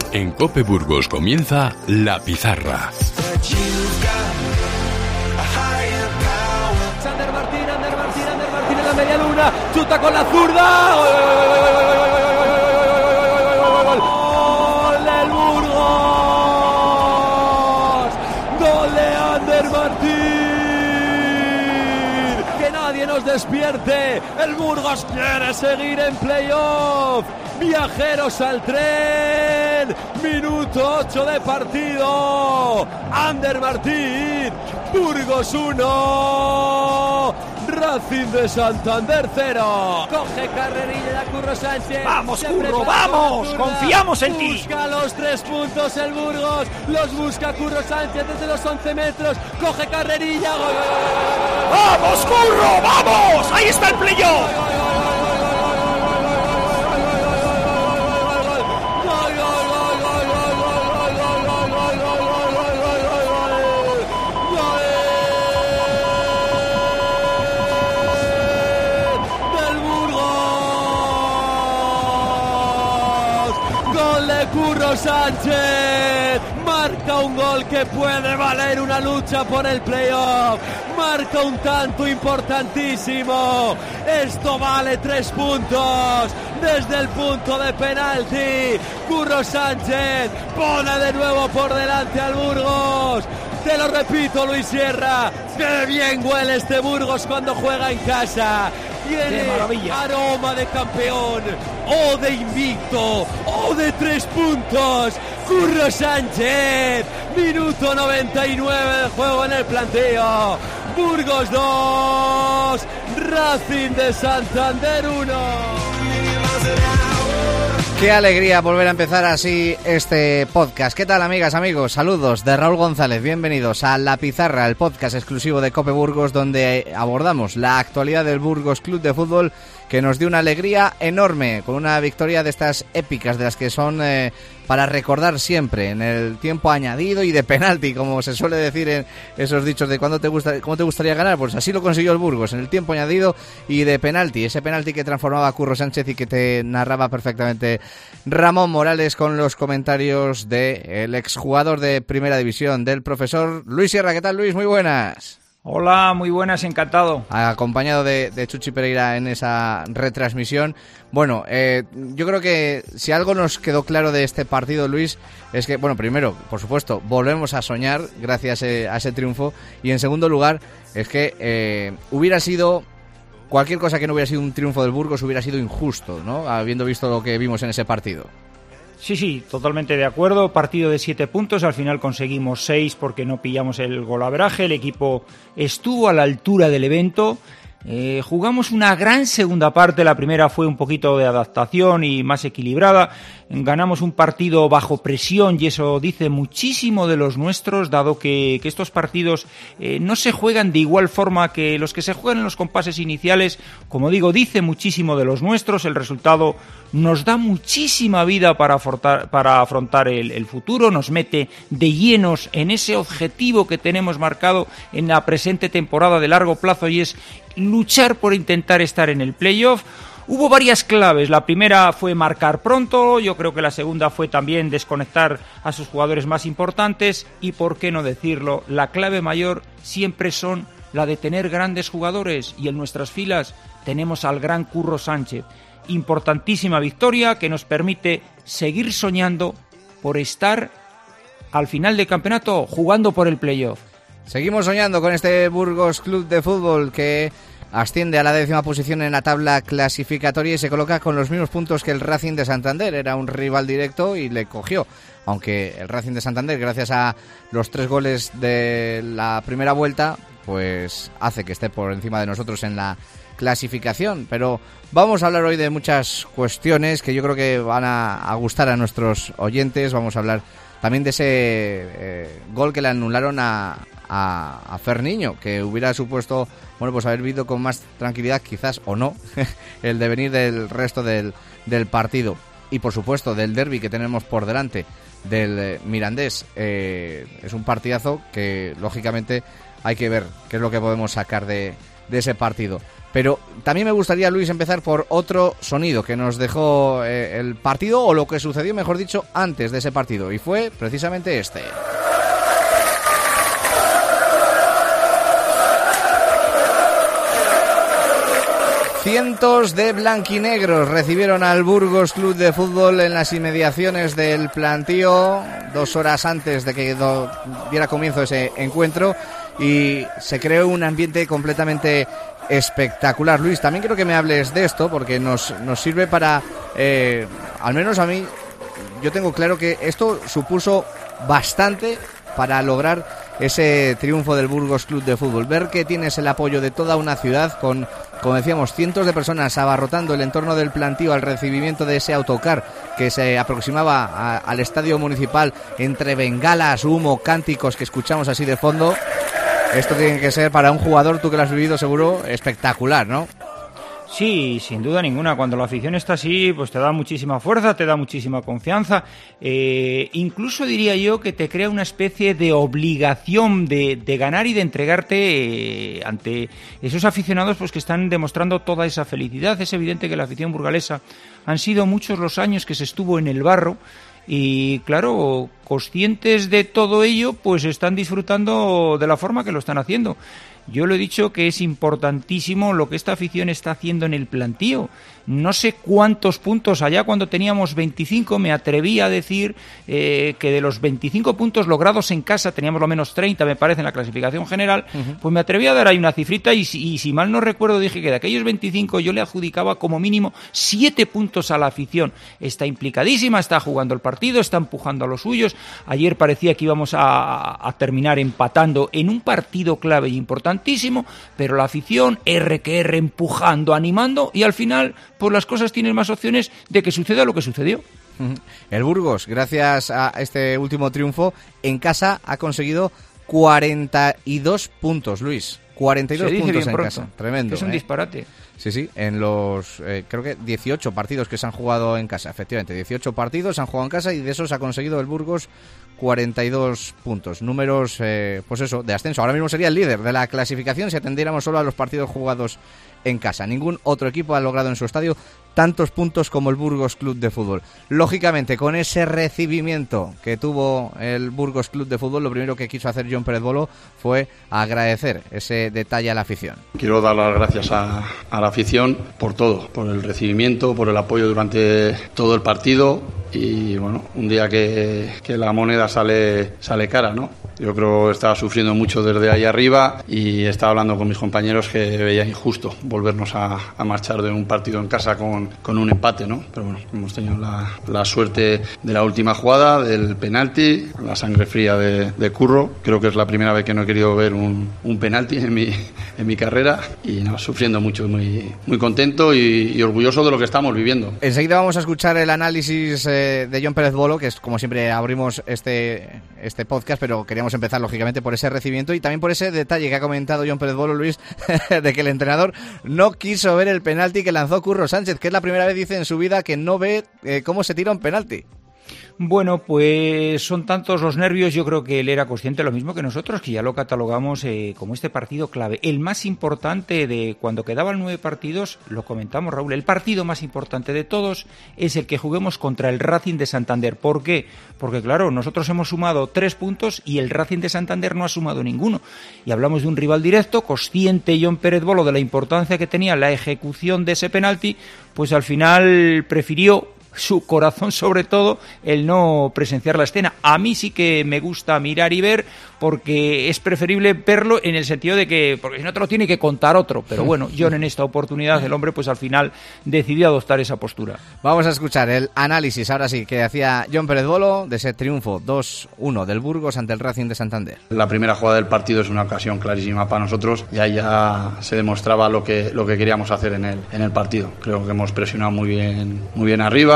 En COPE Burgos comienza La Pizarra. Ander Martín en la media luna, chuta con la zurda. ¡Gol del Burgos! ¡Gol de Ander Martín! ¡Que nadie nos despierte! ¡El Burgos quiere seguir en playoff! Viajeros al tren, minuto 8 de partido. Ander Martín, Burgos 1, Racing de Santander 0. Coge carrerilla de Curro Sánchez. ¡Vamos, Curro, vamos! ¡Confiamos en ti! Busca los 3 puntos el Burgos, los busca Curro Sánchez desde los 11 metros. Coge carrerilla. ¡Gol! ¡Vamos, Curro, vamos! ¡Ahí está el playoff! Curro Sánchez marca un gol que puede valer una lucha por el playoff, marca un tanto importantísimo, esto vale 3 puntos desde el punto de penalti. Curro Sánchez pone de nuevo por delante al Burgos. Te lo repito, Luis Sierra, qué bien huele este Burgos cuando juega en casa. Tiene aroma de campeón, o de invicto, o de 3 puntos. Curro Sánchez, minuto 99 de juego en el planteo. Burgos 2, Racing de Santander 1. Qué alegría volver a empezar así este podcast. ¿Qué tal, amigas, amigos? Saludos de Raúl González. Bienvenidos a La Pizarra, el podcast exclusivo de COPE Burgos, donde abordamos la actualidad del Burgos Club de Fútbol, que nos dio una alegría enorme con una victoria de estas épicas, de las que son para recordar siempre, en el tiempo añadido y de penalti, como se suele decir en esos dichos de cómo te gustaría ganar. Pues así lo consiguió el Burgos, en el tiempo añadido y de penalti, ese penalti que transformaba a Curro Sánchez y que te narraba perfectamente Ramón Morales, con los comentarios del exjugador de Primera División, del profesor Luis Sierra. ¿Qué tal, Luis? Muy buenas. Hola, muy buenas, encantado. Acompañado de Chuchi Pereira en esa retransmisión. Bueno, yo creo que si algo nos quedó claro de este partido, Luis, es que, bueno, primero, por supuesto, volvemos a soñar gracias a ese triunfo. Y en segundo lugar, es que hubiera sido... cualquier cosa que no hubiera sido un triunfo del Burgos hubiera sido injusto, ¿no? Habiendo visto lo que vimos en ese partido. Sí, totalmente de acuerdo. Partido de 7 puntos, al final conseguimos 6 porque no pillamos el golaveraje. El equipo estuvo a la altura del evento. Jugamos una gran segunda parte, la primera fue un poquito de adaptación y más equilibrada. Ganamos un partido bajo presión y eso dice muchísimo de los nuestros, dado que estos partidos no se juegan de igual forma que los que se juegan en los compases iniciales. Como digo, dice muchísimo de los nuestros. El resultado nos da muchísima vida para afrontar el futuro, nos mete de llenos en ese objetivo que tenemos marcado en la presente temporada de largo plazo, y es luchar por intentar estar en el playoff. Hubo varias claves. La primera fue marcar pronto, yo creo que la segunda fue también desconectar a sus jugadores más importantes, y por qué no decirlo, la clave mayor siempre son la de tener grandes jugadores, y en nuestras filas tenemos al gran Curro Sánchez. Importantísima victoria que nos permite seguir soñando por estar al final del campeonato jugando por el playoff. Seguimos soñando con este Burgos Club de Fútbol, que asciende a la 10ª posición en la tabla clasificatoria y se coloca con los mismos puntos que el Racing de Santander. Era un rival directo y le cogió, aunque el Racing de Santander, gracias a los 3 goles de la primera vuelta, pues hace que esté por encima de nosotros en la clasificación. Pero vamos a hablar hoy de muchas cuestiones que yo creo que van a gustar a nuestros oyentes. Vamos a hablar también de ese gol que le anularon a Fer Niño, que hubiera supuesto, bueno, pues haber vivido con más tranquilidad, quizás, o no, el devenir del resto del partido. Y por supuesto del derbi que tenemos por delante, del Mirandés. Es un partidazo que lógicamente hay que ver qué es lo que podemos sacar de ese partido. Pero también me gustaría, Luis, empezar por otro sonido que nos dejó el partido, o lo que sucedió, mejor dicho, antes de ese partido, y fue precisamente este. Cientos de blanquinegros recibieron al Burgos Club de Fútbol en las inmediaciones del plantío 2 horas antes de que diera comienzo ese encuentro, y se creó un ambiente completamente espectacular. Luis, también quiero que me hables de esto porque nos sirve para, al menos a mí, yo tengo claro que esto supuso bastante para lograr ese triunfo del Burgos Club de Fútbol. Ver que tienes el apoyo de toda una ciudad con, como decíamos, cientos de personas abarrotando el entorno del plantío al recibimiento de ese autocar que se aproximaba al estadio municipal, entre bengalas, humo, cánticos que escuchamos así de fondo. Esto tiene que ser para un jugador, tú que lo has vivido seguro, espectacular, ¿no? Sí, sin duda ninguna. Cuando la afición está así, pues te da muchísima fuerza, te da muchísima confianza. Incluso diría yo que te crea una especie de obligación de ganar y de entregarte ante esos aficionados, pues que están demostrando toda esa felicidad. Es evidente que la afición burgalesa han sido muchos los años que se estuvo en el barro. Y claro, conscientes de todo ello, pues están disfrutando de la forma que lo están haciendo. Yo lo he dicho que es importantísimo lo que esta afición está haciendo en el plantío. No sé cuántos puntos, allá cuando teníamos 25, me atreví a decir que de los 25 puntos logrados en casa, teníamos lo menos 30, me parece, en la clasificación general, pues me atreví a dar ahí una cifrita y si mal no recuerdo dije que de aquellos 25 yo le adjudicaba como mínimo 7 puntos a la afición. Está implicadísima, está jugando el partido, está empujando a los suyos. Ayer parecía que íbamos a terminar empatando en un partido clave y importantísimo, pero la afición R que R empujando, animando, y al final pues las cosas tienen más opciones de que suceda lo que sucedió. El Burgos, gracias a este último triunfo en casa, ha conseguido 42 puntos, Luis. 42 puntos en casa. Tremendo. Es un disparate. Sí, en los, creo que 18 partidos que se han jugado en casa, efectivamente, 18 partidos se han jugado en casa y de esos ha conseguido el Burgos 42 puntos. Números, pues eso, de ascenso. Ahora mismo sería el líder de la clasificación si atendiéramos solo a los partidos jugados en casa. Ningún otro equipo ha logrado en su estadio tantos puntos como el Burgos Club de Fútbol. Lógicamente, con ese recibimiento que tuvo el Burgos Club de Fútbol, lo primero que quiso hacer Jon Pérez Bolo fue agradecer ese detalle a la afición. Quiero dar las gracias a la afición por todo, por el recibimiento, por el apoyo durante todo el partido y bueno, un día que la moneda sale cara, ¿no? Yo creo que estaba sufriendo mucho desde ahí arriba y estaba hablando con mis compañeros que veía injusto volvernos a marchar de un partido en casa con un empate, ¿no? Pero bueno, hemos tenido la suerte de la última jugada, del penalti, la sangre fría de Curro. Creo que es la primera vez que no he querido ver un penalti en mi carrera y no, sufriendo mucho, muy contento y orgulloso de lo que estamos viviendo. Enseguida vamos a escuchar el análisis de Jon Pérez Bolo, que es como siempre abrimos este podcast, pero queríamos empezar lógicamente por ese recibimiento y también por ese detalle que ha comentado Jon Pérez Bolo, Luis, de que el entrenador no quiso ver el penalti que lanzó Curro Sánchez, que es la primera vez, dice, en su vida que no ve cómo se tira un penalti. Bueno, pues son tantos los nervios, yo creo que él era consciente lo mismo que nosotros, que ya lo catalogamos como este partido clave. El más importante de cuando quedaban 9 partidos, lo comentamos, Raúl, el partido más importante de todos es el que juguemos contra el Racing de Santander. ¿Por qué? Porque claro, nosotros hemos sumado 3 puntos y el Racing de Santander no ha sumado ninguno. Y hablamos de un rival directo, consciente Jon Pérez Bolo de la importancia que tenía la ejecución de ese penalti, pues al final prefirió, su corazón sobre todo, el no presenciar la escena. A mí sí que me gusta mirar y ver, porque es preferible verlo en el sentido de que, porque si no te lo tiene que contar otro, pero bueno, Jon en esta oportunidad, el hombre pues al final decidió adoptar esa postura. Vamos a escuchar el análisis, ahora sí, que hacía Jon Pérez Bolo de ese triunfo 2-1 del Burgos ante el Racing de Santander. La primera jugada del partido es una ocasión clarísima para nosotros y ahí ya se demostraba lo que queríamos hacer en el partido. Creo que hemos presionado muy bien arriba,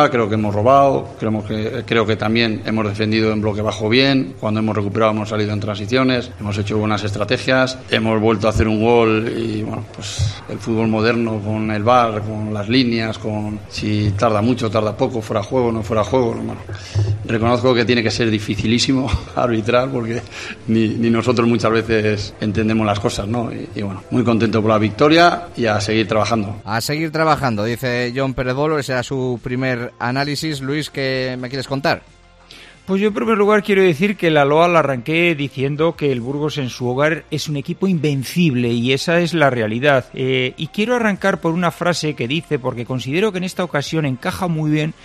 defensiva, creo que hemos robado, creo que también hemos defendido en bloque bajo bien, cuando hemos recuperado hemos salido en transiciones, hemos hecho buenas estrategias, hemos vuelto a hacer un gol y bueno, pues el fútbol moderno con el VAR, con las líneas, con si tarda mucho, tarda poco, fuera juego, no fuera juego, bueno, reconozco que tiene que ser dificilísimo arbitrar porque ni nosotros muchas veces entendemos las cosas, ¿no? Y bueno, muy contento por la victoria y a seguir trabajando. A seguir trabajando, dice Jon Pérez Bolo, ese era su primer análisis. Luis, ¿qué me quieres contar? Pues yo en primer lugar quiero decir que la Loa la arranqué diciendo que el Burgos en su hogar es un equipo invencible y esa es la realidad. Y quiero arrancar por una frase que dice, porque considero que en esta ocasión encaja muy bien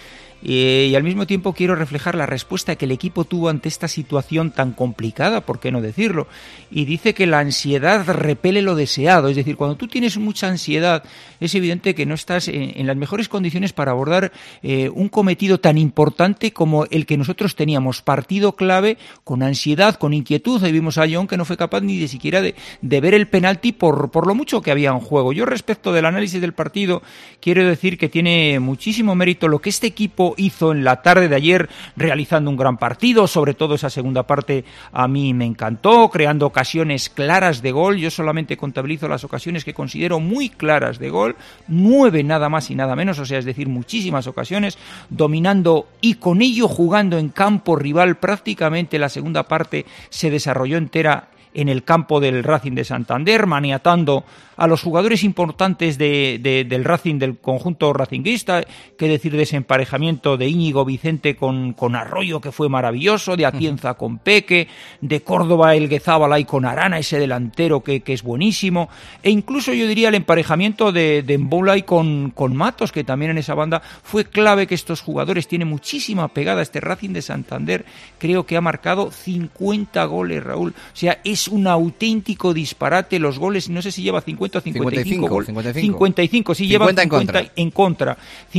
y al mismo tiempo quiero reflejar la respuesta que el equipo tuvo ante esta situación tan complicada, ¿por qué no decirlo? Y dice que la ansiedad repele lo deseado, es decir, cuando tú tienes mucha ansiedad es evidente que no estás en las mejores condiciones para abordar un cometido tan importante como el que nosotros teníamos, partido clave, con ansiedad, con inquietud. Ahí vimos a Jon que no fue capaz ni de siquiera de ver el penalti por lo mucho que había en juego. Yo respecto del análisis del partido quiero decir que tiene muchísimo mérito lo que este equipo hizo en la tarde de ayer, realizando un gran partido, sobre todo esa segunda parte a mí me encantó, creando ocasiones claras de gol. Yo solamente contabilizo las ocasiones que considero muy claras de gol, 9 nada más y nada menos, o sea, es decir, muchísimas ocasiones, dominando y con ello jugando en campo rival. Prácticamente la segunda parte se desarrolló entera en el campo del Racing de Santander, maniatando a los jugadores importantes del Racing, del conjunto racinguista. Qué decir de ese emparejamiento de Íñigo Vicente con Arroyo, que fue maravilloso, de Atienza con Peque, de Córdoba Elguezábal y con Arana, ese delantero que es buenísimo, e incluso yo diría el emparejamiento de Mboula con Matos, que también en esa banda fue clave. Que estos jugadores tienen muchísima pegada. Este Racing de Santander creo que ha marcado 50 goles, Raúl, o sea, es un auténtico disparate los goles, no sé si lleva 50 o 55 goles. 55, sí, lleva 50 en contra.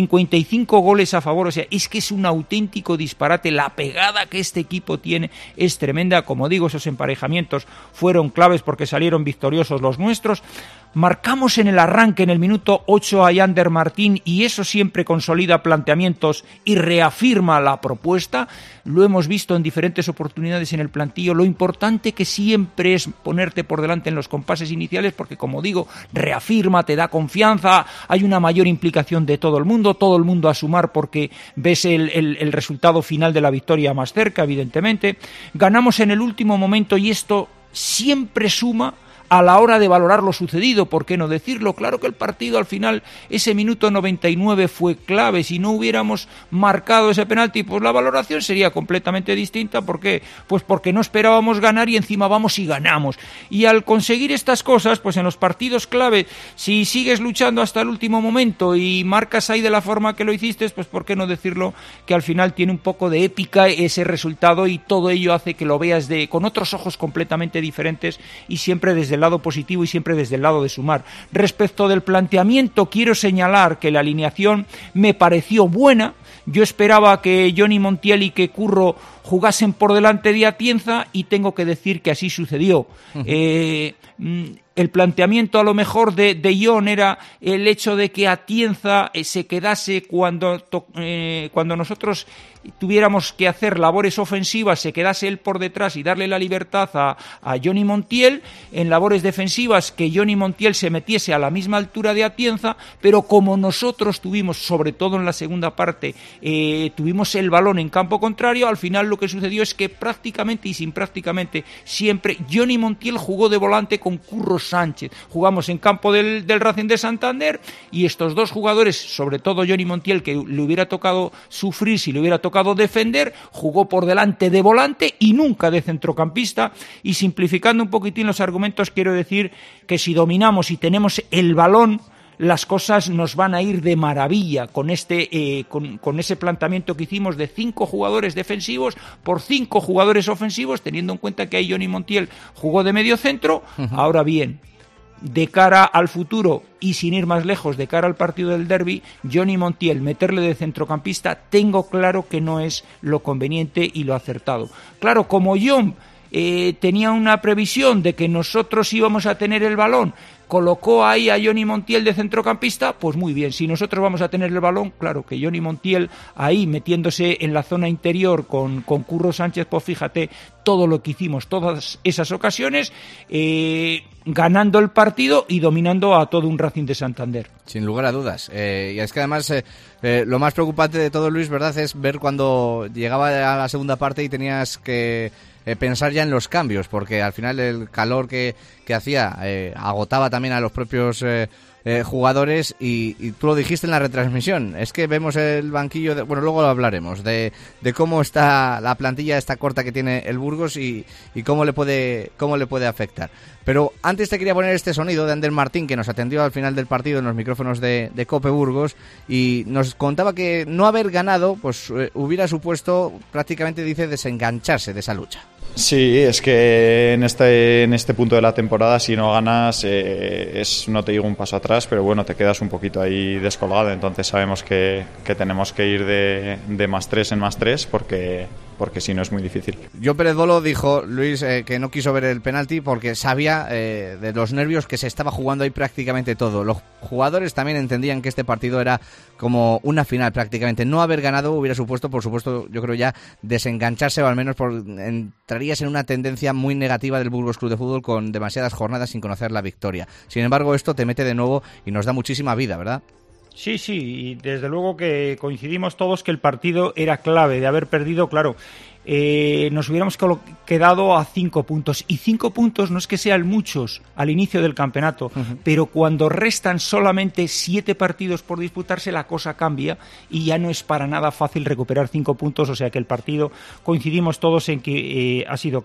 55 goles a favor, o sea, es que es un auténtico disparate. La pegada que este equipo tiene es tremenda. Como digo, esos emparejamientos fueron claves porque salieron victoriosos los nuestros. Marcamos en el arranque, en el minuto 8, a Yander Martín, y eso siempre consolida planteamientos y reafirma la propuesta. Lo hemos visto en diferentes oportunidades en el plantillo. Lo importante que siempre es ponerte por delante en los compases iniciales, porque, como digo, reafirma, te da confianza, hay una mayor implicación de todo el mundo a sumar porque ves el resultado final de la victoria más cerca, evidentemente. Ganamos en el último momento y esto siempre suma a la hora de valorar lo sucedido, ¿por qué no decirlo? Claro que el partido al final, ese minuto 99 fue clave. Si no hubiéramos marcado ese penalti, pues la valoración sería completamente distinta. ¿Por qué? Pues porque no esperábamos ganar y encima vamos y ganamos. Y al conseguir estas cosas, pues en los partidos clave, si sigues luchando hasta el último momento y marcas ahí de la forma que lo hiciste, pues ¿por qué no decirlo? Que al final tiene un poco de épica ese resultado y todo ello hace que lo veas con otros ojos completamente diferentes y siempre desde el lado positivo y siempre desde el lado de sumar. Respecto del planteamiento, quiero señalar que la alineación me pareció buena. Yo esperaba que Johnny Montiel y que Curro jugasen por delante de Atienza y tengo que decir que así sucedió. El planteamiento a lo mejor de Jon era el hecho de que Atienza se quedase cuando nosotros tuviéramos que hacer labores ofensivas, se quedase él por detrás y darle la libertad a Johnny Montiel. En labores defensivas, que Johnny Montiel se metiese a la misma altura de Atienza, pero como nosotros tuvimos, sobre todo en la segunda parte, tuvimos el balón en campo contrario, al final lo que sucedió es que prácticamente y sin prácticamente siempre Johnny Montiel jugó de volante con Curro Sánchez. Jugamos en campo del Racing de Santander y estos dos jugadores, sobre todo Johnny Montiel, que le hubiera tocado sufrir si le hubiera tocado defender, jugó por delante de volante y nunca de centrocampista. Y simplificando un poquitín los argumentos, quiero decir que si dominamos y tenemos el balón, las cosas nos van a ir de maravilla con ese planteamiento que hicimos de 5 jugadores defensivos por 5 jugadores ofensivos, teniendo en cuenta que ahí Johnny Montiel jugó de medio centro. Ahora bien, de cara al futuro y sin ir más lejos, de cara al partido del derbi, Johnny Montiel, meterle de centrocampista, tengo claro que no es lo conveniente y lo acertado. Claro, como Jon tenía una previsión de que nosotros íbamos a tener el balón, colocó ahí a Johnny Montiel de centrocampista, pues muy bien. Si nosotros vamos a tener el balón, claro que Johnny Montiel ahí metiéndose en la zona interior con Curro Sánchez, pues fíjate todo lo que hicimos, todas esas ocasiones, ganando el partido y dominando a todo un Racing de Santander. Sin lugar a dudas. Y es que además lo más preocupante de todo, Luis, ¿verdad?, es ver cuando llegaba a la segunda parte y tenías que pensar ya en los cambios, porque al final el calor que hacía agotaba también a los propios jugadores y tú lo dijiste en la retransmisión, es que vemos el banquillo, bueno, luego lo hablaremos, de cómo está la plantilla esta corta que tiene el Burgos y cómo le puede afectar. Pero antes te quería poner este sonido de Ander Martín, que nos atendió al final del partido en los micrófonos de COPE Burgos y nos contaba que no haber ganado pues hubiera supuesto prácticamente, dice, desengancharse de esa lucha. Sí, es que en este punto de la temporada, si no ganas, no te digo un paso atrás, pero bueno, te quedas un poquito ahí descolgado. Entonces sabemos que tenemos que ir de más 3 en más 3 porque si no es muy difícil. John Pérez Bolo dijo, Luis, que no quiso ver el penalti porque sabía de los nervios que se estaba jugando ahí prácticamente todo. Los jugadores también entendían que este partido era como una final prácticamente. No haber ganado hubiera supuesto, por supuesto, yo creo ya desengancharse, o al menos entrarías en una tendencia muy negativa del Burgos Club de Fútbol con demasiadas jornadas sin conocer la victoria. Sin embargo, esto te mete de nuevo y nos da muchísima vida, ¿verdad? Sí, y desde luego que coincidimos todos que el partido era clave. De haber perdido, claro, nos hubiéramos quedado a 5 puntos. Y 5 puntos no es que sean muchos al inicio del campeonato, pero cuando restan solamente 7 partidos por disputarse, la cosa cambia y ya no es para nada fácil recuperar 5 puntos. O sea que el partido, coincidimos todos en que ha sido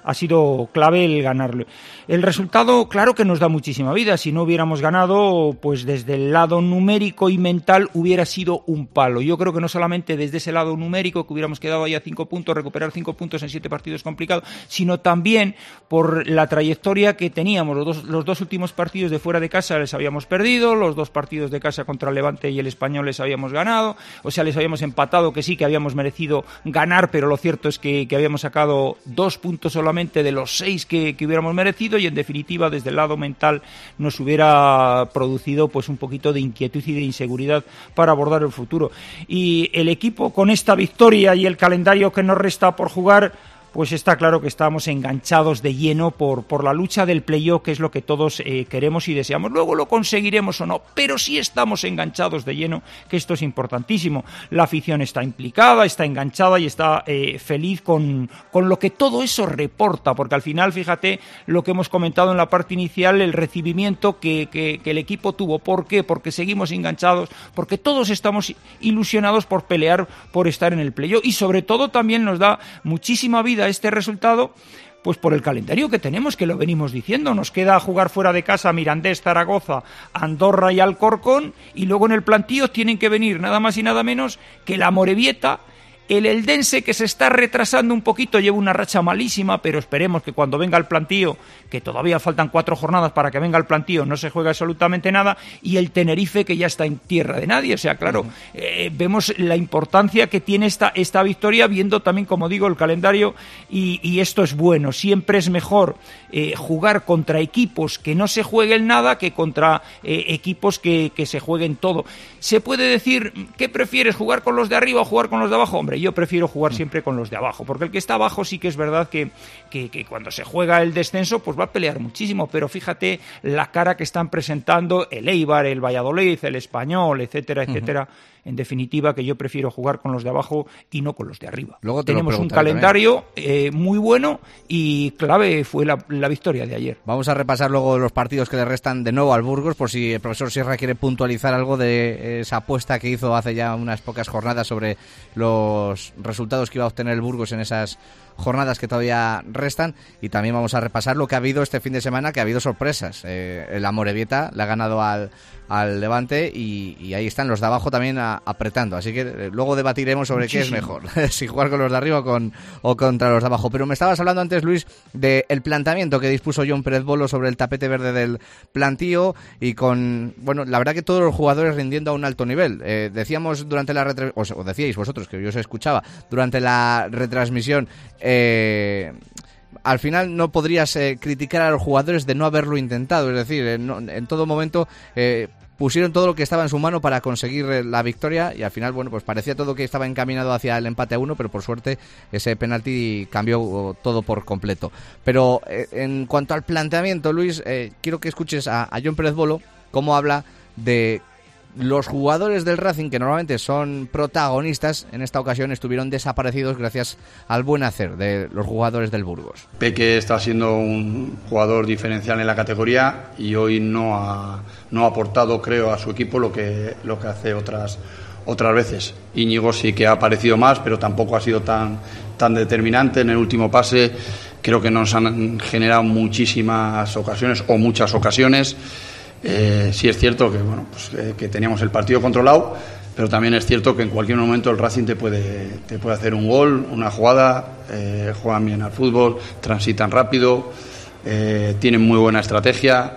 clave el ganarlo. El resultado, claro que nos da muchísima vida. Si no hubiéramos ganado, pues desde el lado numérico y mental hubiera sido un palo. Yo creo que no solamente desde ese lado numérico, que hubiéramos quedado ahí a 5 puntos, recuperar 5 puntos en 7 partidos complicado, sino también por la trayectoria que teníamos. Los dos últimos partidos de fuera de casa les habíamos perdido, los 2 partidos de casa contra el Levante y el Español les habíamos ganado, o sea, les habíamos empatado, que sí que habíamos merecido ganar, pero lo cierto es que habíamos sacado 2 puntos solamente de los 6 que hubiéramos merecido, y en definitiva desde el lado mental nos hubiera producido pues un poquito de inquietud y de inseguridad para abordar el futuro. Y el equipo, con esta victoria y el calendario que nos resta por jugar, pues está claro que estamos enganchados de lleno por la lucha del playoff, que es lo que todos queremos y deseamos. Luego lo conseguiremos o no, pero sí estamos enganchados de lleno, que esto es importantísimo. La afición está implicada, está enganchada y está feliz con lo que todo eso reporta, porque al final, fíjate lo que hemos comentado en la parte inicial, el recibimiento que el equipo tuvo. ¿Por qué? Porque seguimos enganchados, porque todos estamos ilusionados por pelear, por estar en el playoff, y sobre todo también nos da muchísima vida este resultado, pues por el calendario que tenemos, que lo venimos diciendo. Nos queda jugar fuera de casa Mirandés, Zaragoza, Andorra y Alcorcón, y luego en el plantío tienen que venir nada más y nada menos que la Amorebieta, el Eldense, que se está retrasando un poquito, lleva una racha malísima, pero esperemos que cuando venga el plantío, que todavía faltan 4 jornadas para que venga el plantío, no se juega absolutamente nada, y el Tenerife, que ya está en tierra de nadie. O sea, claro, vemos la importancia que tiene esta victoria, viendo también, como digo, el calendario, y esto es bueno. Siempre es mejor jugar contra equipos que no se jueguen nada que contra equipos que se jueguen todo. Se puede decir, ¿qué prefieres, jugar con los de arriba o jugar con los de abajo? Hombre, yo prefiero jugar siempre con los de abajo, porque el que está abajo sí que es verdad que cuando se juega el descenso pues va a pelear muchísimo, pero fíjate la cara que están presentando el Eibar, el Valladolid, el Español, etcétera, etcétera. En definitiva, que yo prefiero jugar con los de abajo y no con los de arriba. Luego tenemos un calendario muy bueno, y clave fue la victoria de ayer. Vamos a repasar luego los partidos que le restan de nuevo al Burgos, por si el profesor Sierra quiere puntualizar algo de esa apuesta que hizo hace ya unas pocas jornadas sobre los resultados que iba a obtener el Burgos en esas jornadas que todavía restan. Y también vamos a repasar lo que ha habido este fin de semana, que ha habido sorpresas. El Amorebieta le ha ganado al Levante, y ahí están los de abajo también apretando, así que luego debatiremos sobre qué es mejor, si jugar con los de arriba o contra los de abajo. Pero me estabas hablando antes, Luis, del planteamiento que dispuso John Pérez Bolo sobre el tapete verde del plantío, y con, bueno, la verdad que todos los jugadores rindiendo a un alto nivel. Decíamos durante la o decíais vosotros, que yo os escuchaba durante la retransmisión, al final no podrías criticar a los jugadores de no haberlo intentado, es decir, en todo momento pusieron todo lo que estaba en su mano para conseguir la victoria y al final, bueno, pues parecía todo que estaba encaminado hacia el empate a 1, pero por suerte ese penalti cambió todo por completo. Pero en cuanto al planteamiento, Luis, quiero que escuches a Jon Pérez Bolo cómo habla de los jugadores del Racing, que normalmente son protagonistas, en esta ocasión estuvieron desaparecidos gracias al buen hacer de los jugadores del Burgos. Peque está siendo un jugador diferencial en la categoría y hoy no ha aportado, creo, a su equipo lo que hace otras veces. Íñigo sí que ha aparecido más, pero tampoco ha sido tan determinante. En el último pase creo que nos han generado muchísimas ocasiones o muchas ocasiones. Sí es cierto que que teníamos el partido controlado, pero también es cierto que en cualquier momento el Racing te puede hacer un gol, una jugada, juegan bien al fútbol, transitan rápido, tienen muy buena estrategia,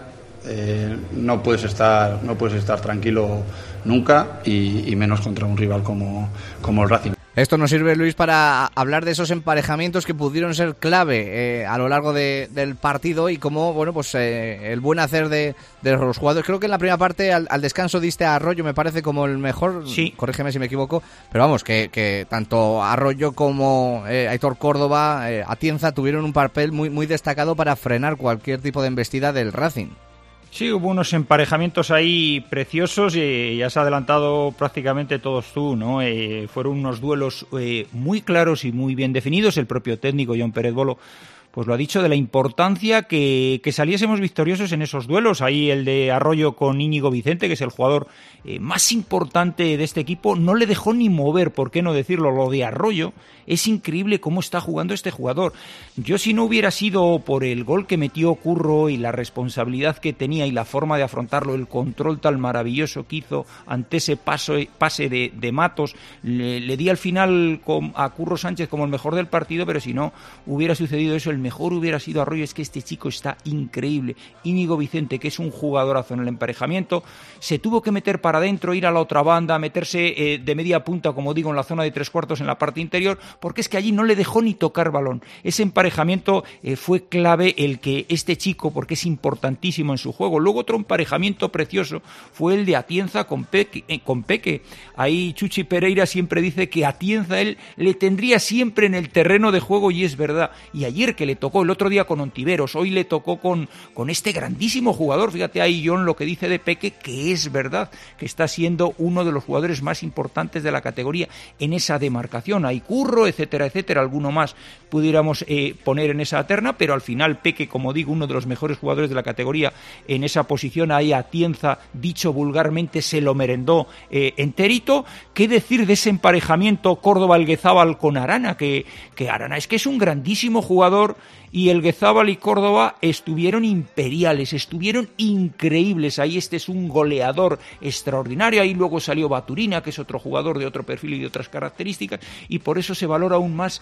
no puedes estar tranquilo nunca y menos contra un rival como el Racing. Esto nos sirve, Luis, para hablar de esos emparejamientos que pudieron ser clave a lo largo del partido y cómo, bueno, pues el buen hacer de los jugadores. Creo que en la primera parte al descanso diste a Arroyo, me parece, como el mejor, sí. Corrígeme si me equivoco, pero vamos, que tanto Arroyo como Aitor Córdoba, Atienza, tuvieron un papel muy, muy destacado para frenar cualquier tipo de embestida del Racing. Sí, hubo unos emparejamientos ahí preciosos y ya has adelantado prácticamente todos tú, ¿no? Fueron unos duelos muy claros y muy bien definidos. El propio técnico, Jon Pérez Bolo, pues lo ha dicho, de la importancia que saliésemos victoriosos en esos duelos. Ahí el de Arroyo con Íñigo Vicente, que es el jugador más importante de este equipo, no le dejó ni mover, ¿por qué no decirlo? Lo de Arroyo, es increíble cómo está jugando este jugador. Yo, si no hubiera sido por el gol que metió Curro y la responsabilidad que tenía y la forma de afrontarlo, el control tan maravilloso que hizo ante ese pase de Matos, le di al final a Curro Sánchez como el mejor del partido, pero si no hubiera sucedido eso, el mejor hubiera sido Arroyo. Es que este chico está increíble. Íñigo Vicente, que es un jugadorazo en el emparejamiento, se tuvo que meter para adentro, ir a la otra banda, meterse de media punta, como digo, en la zona de 3/4 en la parte interior, porque es que allí no le dejó ni tocar balón. Ese emparejamiento fue clave, el que este chico, porque es importantísimo en su juego. Luego otro emparejamiento precioso fue el de Atienza con Peque. Ahí Chuchi Pereira siempre dice que Atienza él le tendría siempre en el terreno de juego, y es verdad. Y ayer que le tocó, el otro día con Ontiveros, hoy le tocó con este grandísimo jugador. Fíjate ahí, John, lo que dice de Peque, que es verdad, que está siendo uno de los jugadores más importantes de la categoría en esa demarcación. Hay Curro, etcétera, alguno más pudiéramos poner en esa terna, pero al final Peque, como digo, uno de los mejores jugadores de la categoría en esa posición. Ahí Atienza, dicho vulgarmente, se lo merendó enterito. ¿Qué decir de ese emparejamiento Córdoba-Elguezábal con Arana? Que Arana es que es un grandísimo jugador, y Elguezábal y Córdoba estuvieron imperiales, estuvieron increíbles. Ahí este es un goleador extraordinario. Ahí luego salió Baturina, que es otro jugador de otro perfil y de otras características, y por eso se valora aún más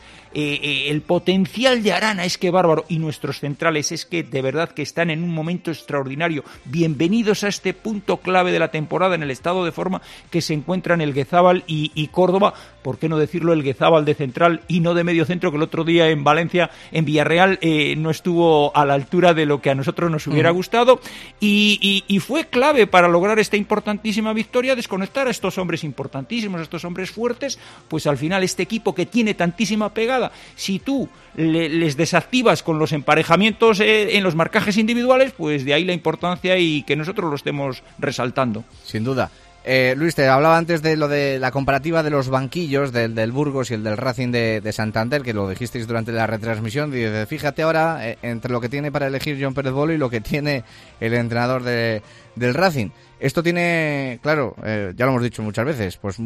el potencial de Arana. Es que bárbaro. Y nuestros centrales, es que de verdad que están en un momento extraordinario. Bienvenidos a este punto clave de la temporada en el estado de forma que se encuentran Elguezábal y Córdoba. ¿Por qué no decirlo? Elguezábal de central y no de medio centro, que el otro día en Valencia, en Villarreal, no estuvo a la altura de lo que a nosotros nos hubiera gustado, y fue clave para lograr esta importantísima victoria, desconectar a estos hombres importantísimos, a estos hombres fuertes. Pues al final este equipo que tiene tantísima pegada, si tú les desactivas con los emparejamientos en los marcajes individuales, pues de ahí la importancia y que nosotros lo estemos resaltando. Sin duda. Luis, te hablaba antes de lo de la comparativa de los banquillos del Burgos y el del Racing de Santander, que lo dijisteis durante la retransmisión. Dice, fíjate ahora entre lo que tiene para elegir Jon Pérez Bolo y lo que tiene el entrenador del Racing. Esto tiene, claro, ya lo hemos dicho muchas veces, pues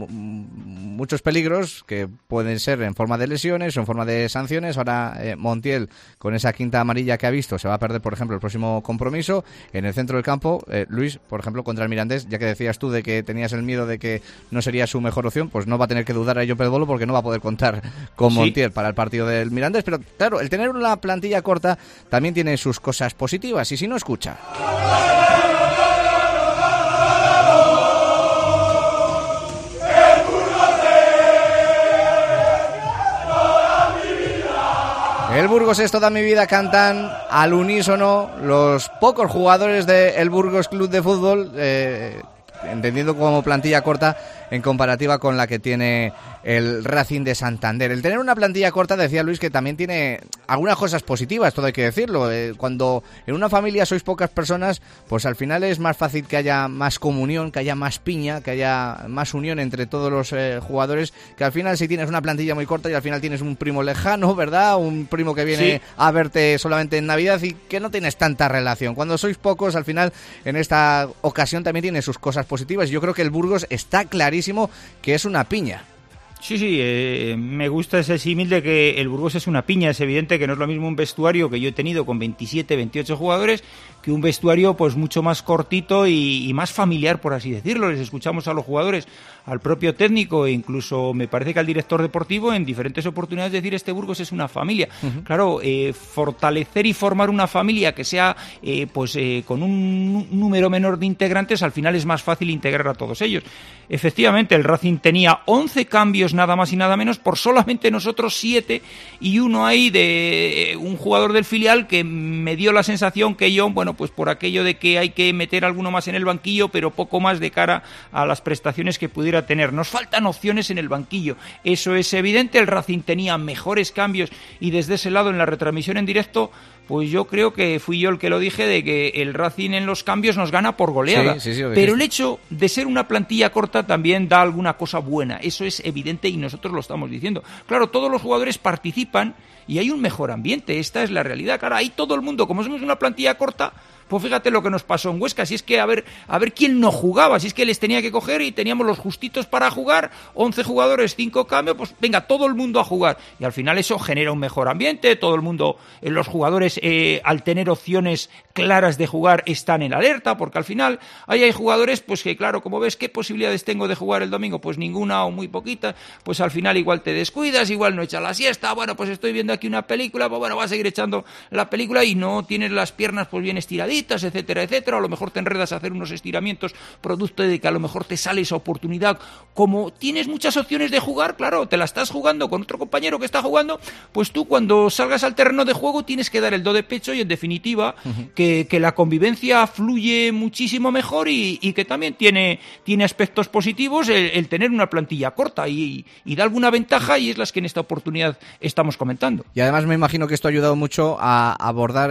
muchos peligros que pueden ser en forma de lesiones o en forma de sanciones. Ahora Montiel, con esa quinta amarilla que ha visto, se va a perder, por ejemplo, el próximo compromiso. En el centro del campo, Luis, por ejemplo, contra el Mirandés, ya que decías tú de que tenías el miedo de que no sería su mejor opción, pues no va a tener que dudar a Jon Pérez Bolo, porque no va a poder contar con Montiel para el partido del Mirandés. Pero claro, el tener una plantilla corta también tiene sus cosas positivas, y si no, escucha. El Burgos Burgos es toda mi vida cantan al unísono los pocos jugadores del Burgos Club de Fútbol, entendiendo como plantilla corta en comparativa con la que tiene el Racing de Santander. El tener una plantilla corta, decía Luis, que también tiene algunas cosas positivas, todo hay que decirlo. Cuando en una familia sois pocas personas, pues al final es más fácil que haya más comunión, que haya más piña, que haya más unión entre todos los jugadores, que al final si tienes una plantilla muy corta y al final tienes un primo lejano, ¿verdad? Un primo que viene a verte solamente en Navidad y que no tienes tanta relación. Cuando sois pocos, al final, en esta ocasión también tiene sus cosas positivas. Yo creo que el Burgos está clarísimo que es una piña. Sí, me gusta ese símil de que el Burgos es una piña. Es evidente que no es lo mismo un vestuario que yo he tenido con 27, 28 jugadores que un vestuario pues mucho más cortito y más familiar, por así decirlo. Les escuchamos a los jugadores, al propio técnico e incluso me parece que al director deportivo en diferentes oportunidades decir este Burgos es una familia. Uh-huh. Claro, fortalecer y formar una familia que sea con un número menor de integrantes, al final es más fácil integrar a todos ellos. Efectivamente, el Racing tenía 11 cambios nada más y nada menos, por solamente nosotros 7 y uno ahí de un jugador del filial que me dio la sensación que yo, bueno, pues por aquello de que hay que meter alguno más en el banquillo, pero poco más de cara a las prestaciones que pudiera tener. Nos faltan opciones en el banquillo, eso es evidente. El Racing tenía mejores cambios y desde ese lado en la retransmisión en directo, pues yo creo que fui yo el que lo dije, de que el Racing en los cambios nos gana por goleada. Sí, pero el hecho de ser una plantilla corta también da alguna cosa buena, eso es evidente y nosotros lo estamos diciendo. Claro, todos los jugadores participan y hay un mejor ambiente, esta es la realidad. Claro, ahí todo el mundo, como somos una plantilla corta, pues fíjate lo que nos pasó en Huesca, si es que a ver quién no jugaba, si es que les tenía que coger y teníamos los justitos para jugar, 11 jugadores, 5 cambios, pues venga, todo el mundo a jugar, y al final eso genera un mejor ambiente, todo el mundo, los jugadores al tener opciones claras de jugar están en alerta, porque al final ahí hay jugadores pues que claro, como ves, ¿qué posibilidades tengo de jugar el domingo? Pues ninguna o muy poquita, pues al final igual te descuidas, igual no echas la siesta, bueno, pues estoy viendo aquí una película, pues bueno, vas a seguir echando la película y no tienes las piernas pues bien estiraditas, etcétera, etcétera, a lo mejor te enredas a hacer unos estiramientos producto de que a lo mejor te sale esa oportunidad. Como tienes muchas opciones de jugar, claro, te la estás jugando con otro compañero que está jugando, pues tú cuando salgas al terreno de juego tienes que dar el do de pecho y en definitiva que la convivencia fluye muchísimo mejor y que también tiene aspectos positivos el tener una plantilla corta y da alguna ventaja y es las que en esta oportunidad estamos comentando. Y además me imagino que esto ha ayudado mucho a abordar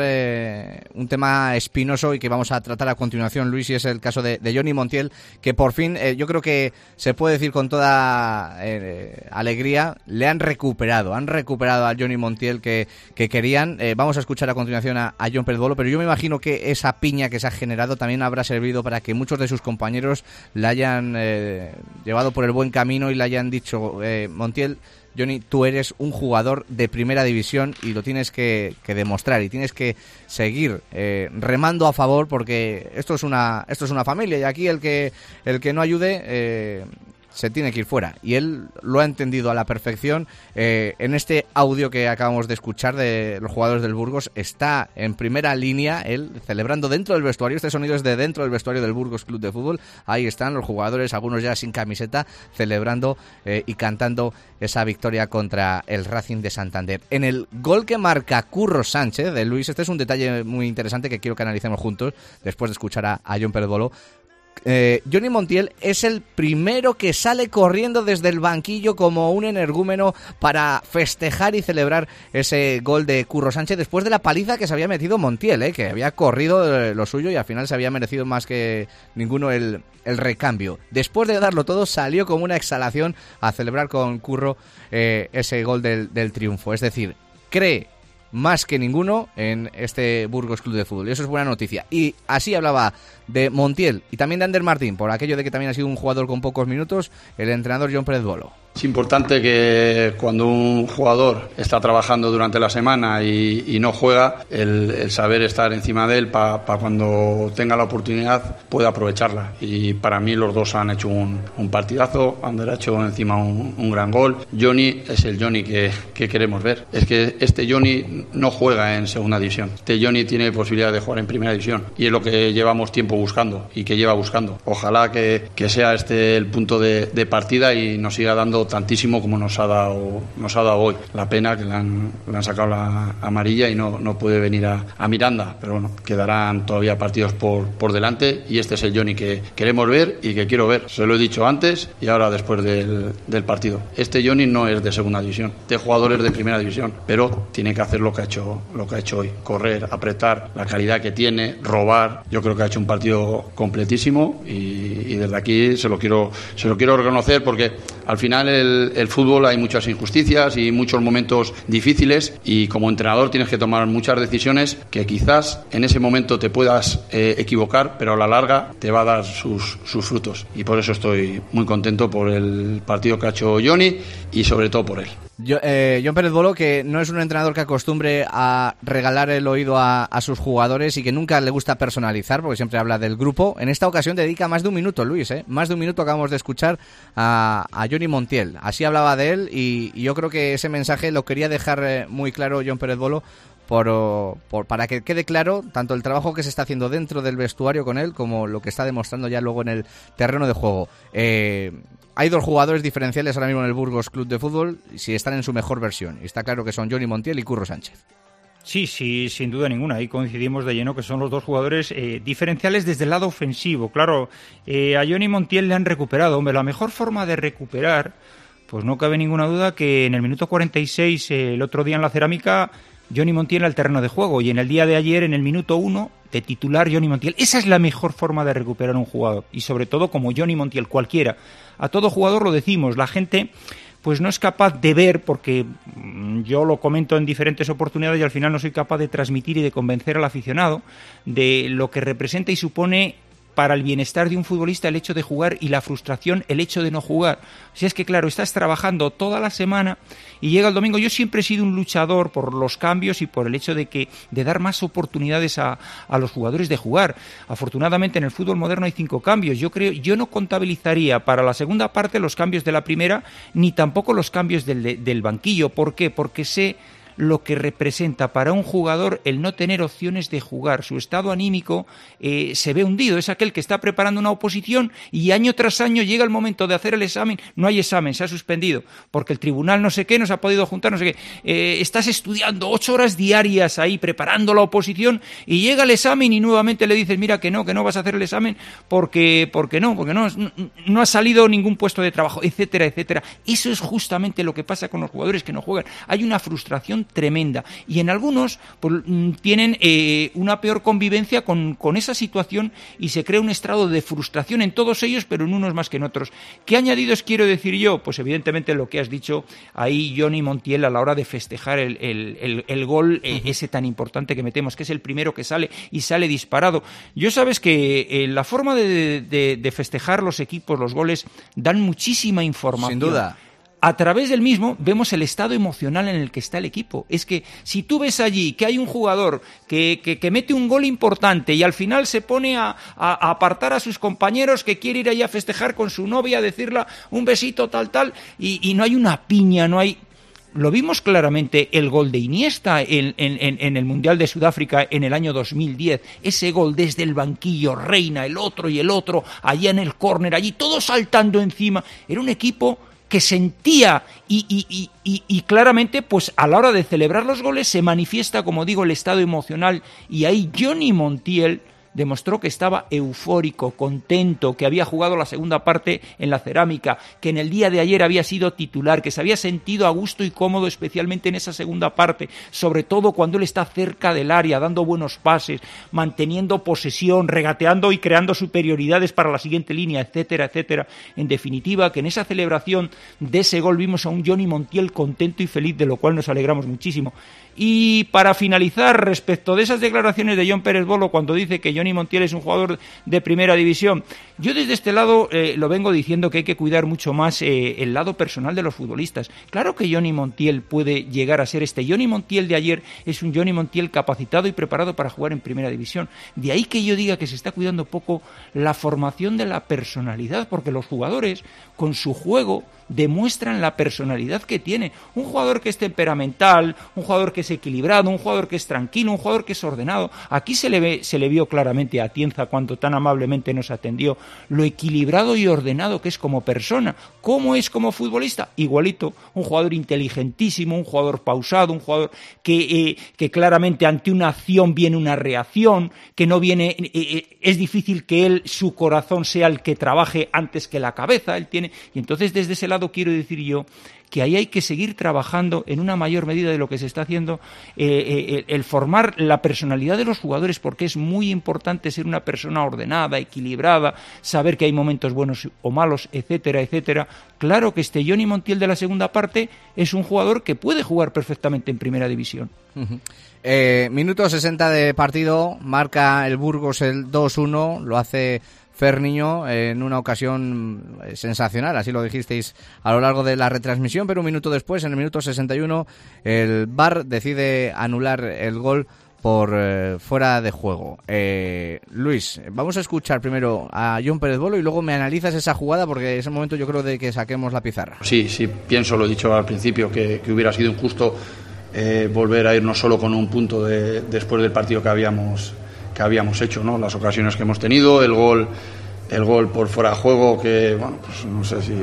un tema espinoso y que vamos a tratar a continuación, Luis, y es el caso de Johnny Montiel, que por fin, yo creo que se puede decir con toda alegría, le han recuperado a Johnny Montiel que querían. Vamos a escuchar a continuación a Jon Pérez Bolo, pero yo me imagino que esa piña que se ha generado también habrá servido para que muchos de sus compañeros la hayan llevado por el buen camino y le hayan dicho, Montiel, Johnny, tú eres un jugador de primera división y lo tienes que demostrar y tienes que seguir remando a favor porque esto es una familia y aquí el que no ayude se tiene que ir fuera. Y él lo ha entendido a la perfección. En este audio que acabamos de escuchar de los jugadores del Burgos, está en primera línea, él celebrando dentro del vestuario. Este sonido es de dentro del vestuario del Burgos Club de Fútbol. Ahí están los jugadores, algunos ya sin camiseta, celebrando y cantando esa victoria contra el Racing de Santander. En el gol que marca Curro Sánchez de Luis, este es un detalle muy interesante que quiero que analicemos juntos después de escuchar a Jon Pérez Bolo. Johnny Montiel es el primero que sale corriendo desde el banquillo como un energúmeno para festejar y celebrar ese gol de Curro Sánchez después de la paliza que se había metido Montiel, que había corrido lo suyo y al final se había merecido más que ninguno el recambio. Después de darlo todo, salió como una exhalación a celebrar con Curro ese gol del triunfo. Es decir, cree más que ninguno en este Burgos Club de Fútbol y eso es buena noticia. Y así hablaba de Montiel y también de Ander Martín, por aquello de que también ha sido un jugador con pocos minutos, el entrenador Jon Pérez Bolo. Es importante que cuando un jugador está trabajando durante la semana y no juega, el saber estar encima de él para cuando tenga la oportunidad pueda aprovecharla. Y para mí los dos han hecho un partidazo. Ander ha hecho encima un gran gol. Johnny es el Johnny que queremos ver. Es que este Johnny no juega en segunda división. Este Johnny tiene posibilidad de jugar en primera división y es lo que llevamos tiempo buscando y que lleva buscando. Ojalá que sea este el punto de partida y nos siga dando tantísimo como nos ha dado hoy. La pena que le han sacado la amarilla y no puede venir a Miranda, pero bueno, quedarán todavía partidos por delante y este es el Johnny que queremos ver y que quiero ver. Se lo he dicho antes y ahora después del partido. Este Johnny no es de segunda división, este jugador es de primera división, pero tiene que hacer lo que ha hecho hoy, correr, apretar, la calidad que tiene, robar. Yo creo que ha hecho un partido completísimo y desde aquí se lo quiero reconocer, porque al final el fútbol hay muchas injusticias y muchos momentos difíciles y como entrenador tienes que tomar muchas decisiones que quizás en ese momento te puedas equivocar, pero a la larga te va a dar sus frutos y por eso estoy muy contento por el partido que ha hecho Johnny y sobre todo por él. Jon Pérez Bolo, que no es un entrenador que acostumbre a regalar el oído a sus jugadores y que nunca le gusta personalizar, porque siempre habla del grupo. En esta ocasión dedica más de un minuto, Luis, más de un minuto acabamos de escuchar a Johnny Montiel. Así hablaba de él y yo creo que ese mensaje lo quería dejar muy claro Jon Pérez Bolo para que quede claro tanto el trabajo que se está haciendo dentro del vestuario con él como lo que está demostrando ya luego en el terreno de juego. Hay dos jugadores diferenciales ahora mismo en el Burgos Club de Fútbol si están en su mejor versión. Y está claro que son Johnny Montiel y Curro Sánchez. Sí, sin duda ninguna. Ahí coincidimos de lleno que son los dos jugadores diferenciales desde el lado ofensivo. Claro, a Johnny Montiel le han recuperado. Hombre, la mejor forma de recuperar, pues no cabe ninguna duda que en el minuto 46, el otro día en la Cerámica, Johnny Montiel al terreno de juego y en el día de ayer, en el minuto 1, de titular Johnny Montiel. Esa es la mejor forma de recuperar un jugador y sobre todo como Johnny Montiel, cualquiera. A todo jugador lo decimos, la gente pues no es capaz de ver, porque yo lo comento en diferentes oportunidades y al final no soy capaz de transmitir y de convencer al aficionado de lo que representa y supone para el bienestar de un futbolista el hecho de jugar y la frustración el hecho de no jugar. Si es que claro, estás trabajando toda la semana y llega el domingo. Yo siempre he sido un luchador por los cambios y por el hecho de dar más oportunidades a los jugadores de jugar. Afortunadamente en el fútbol moderno hay 5 cambios. Yo no contabilizaría para la segunda parte los cambios de la primera ni tampoco los cambios del banquillo. ¿Por qué? Porque sé lo que representa para un jugador el no tener opciones de jugar. Su estado anímico se ve hundido. Es aquel que está preparando una oposición y año tras año llega el momento de hacer el examen. No hay examen, se ha suspendido porque el tribunal no sé qué nos ha podido juntar, no sé qué. Estás estudiando 8 horas diarias ahí preparando la oposición y llega el examen y nuevamente le dices mira que no vas a hacer el examen porque no ha salido ningún puesto de trabajo, etcétera, etcétera. Eso es justamente lo que pasa con los jugadores que no juegan. Hay una frustración tremenda y en algunos pues, tienen una peor convivencia con esa situación y se crea un estado de frustración en todos ellos, pero en unos más que en otros. ¿Qué añadidos quiero decir yo? Pues evidentemente lo que has dicho ahí Johnny Montiel a la hora de festejar el gol ese tan importante que metemos, que es el primero que sale y sale disparado. Yo sabes que la forma de festejar los equipos, los goles, dan muchísima información. Sin duda. A través del mismo vemos el estado emocional en el que está el equipo. Es que si tú ves allí que hay un jugador que mete un gol importante y al final se pone a apartar a sus compañeros, que quiere ir allá a festejar con su novia, a decirle un besito tal, y no hay una piña, no hay... Lo vimos claramente el gol de Iniesta en el Mundial de Sudáfrica en el año 2010. Ese gol desde el banquillo, Reina, el otro, allá en el córner, allí todos saltando encima. Era un equipo que sentía y claramente pues a la hora de celebrar los goles se manifiesta, como digo, el estado emocional, y ahí Johnny Montiel demostró que estaba eufórico, contento, que había jugado la segunda parte en la Cerámica, que en el día de ayer había sido titular, que se había sentido a gusto y cómodo especialmente en esa segunda parte, sobre todo cuando él está cerca del área, dando buenos pases, manteniendo posesión, regateando y creando superioridades para la siguiente línea, etcétera, etcétera. En definitiva, que en esa celebración de ese gol vimos a un Johnny Montiel contento y feliz, de lo cual nos alegramos muchísimo. Y para finalizar, respecto de esas declaraciones de Jon Pérez Bolo cuando dice que Johnny Montiel es un jugador de primera división, yo desde este lado lo vengo diciendo que hay que cuidar mucho más el lado personal de los futbolistas. Claro que Johnny Montiel puede llegar a ser Johnny Montiel de ayer es un Johnny Montiel capacitado y preparado para jugar en primera división. De ahí que yo diga que se está cuidando poco la formación de la personalidad, porque los jugadores con su juego demuestran la personalidad que tiene. Un jugador que es temperamental, un jugador que es equilibrado, un jugador que es tranquilo, un jugador que es ordenado. Aquí se le vio claramente precisamente a Atienza cuando tan amablemente nos atendió, lo equilibrado y ordenado que es como persona, cómo es como futbolista, igualito, un jugador inteligentísimo, un jugador pausado, un jugador que claramente ante una acción viene una reacción, que no viene, es difícil que su corazón sea el que trabaje antes que la cabeza, y entonces desde ese lado quiero decir yo que ahí hay que seguir trabajando en una mayor medida de lo que se está haciendo, el formar la personalidad de los jugadores, porque es muy importante ser una persona ordenada, equilibrada, saber que hay momentos buenos o malos, etcétera, etcétera. Claro que Johnny Montiel de la segunda parte es un jugador que puede jugar perfectamente en primera división. Uh-huh. Minuto 60 de partido, marca el Burgos el 2-1, lo hace Fer Niño en una ocasión sensacional, así lo dijisteis a lo largo de la retransmisión, pero un minuto después, en el minuto 61, el VAR decide anular el gol por fuera de juego. Luis, vamos a escuchar primero a Jon Pérez Bolo y luego me analizas esa jugada, porque es el momento yo creo de que saquemos la pizarra. Sí, pienso, lo he dicho al principio, que hubiera sido injusto volver a irnos solo con un punto después del partido que habíamos hecho, ¿no? Las ocasiones que hemos tenido, el gol por fuera de juego, que bueno, pues no sé si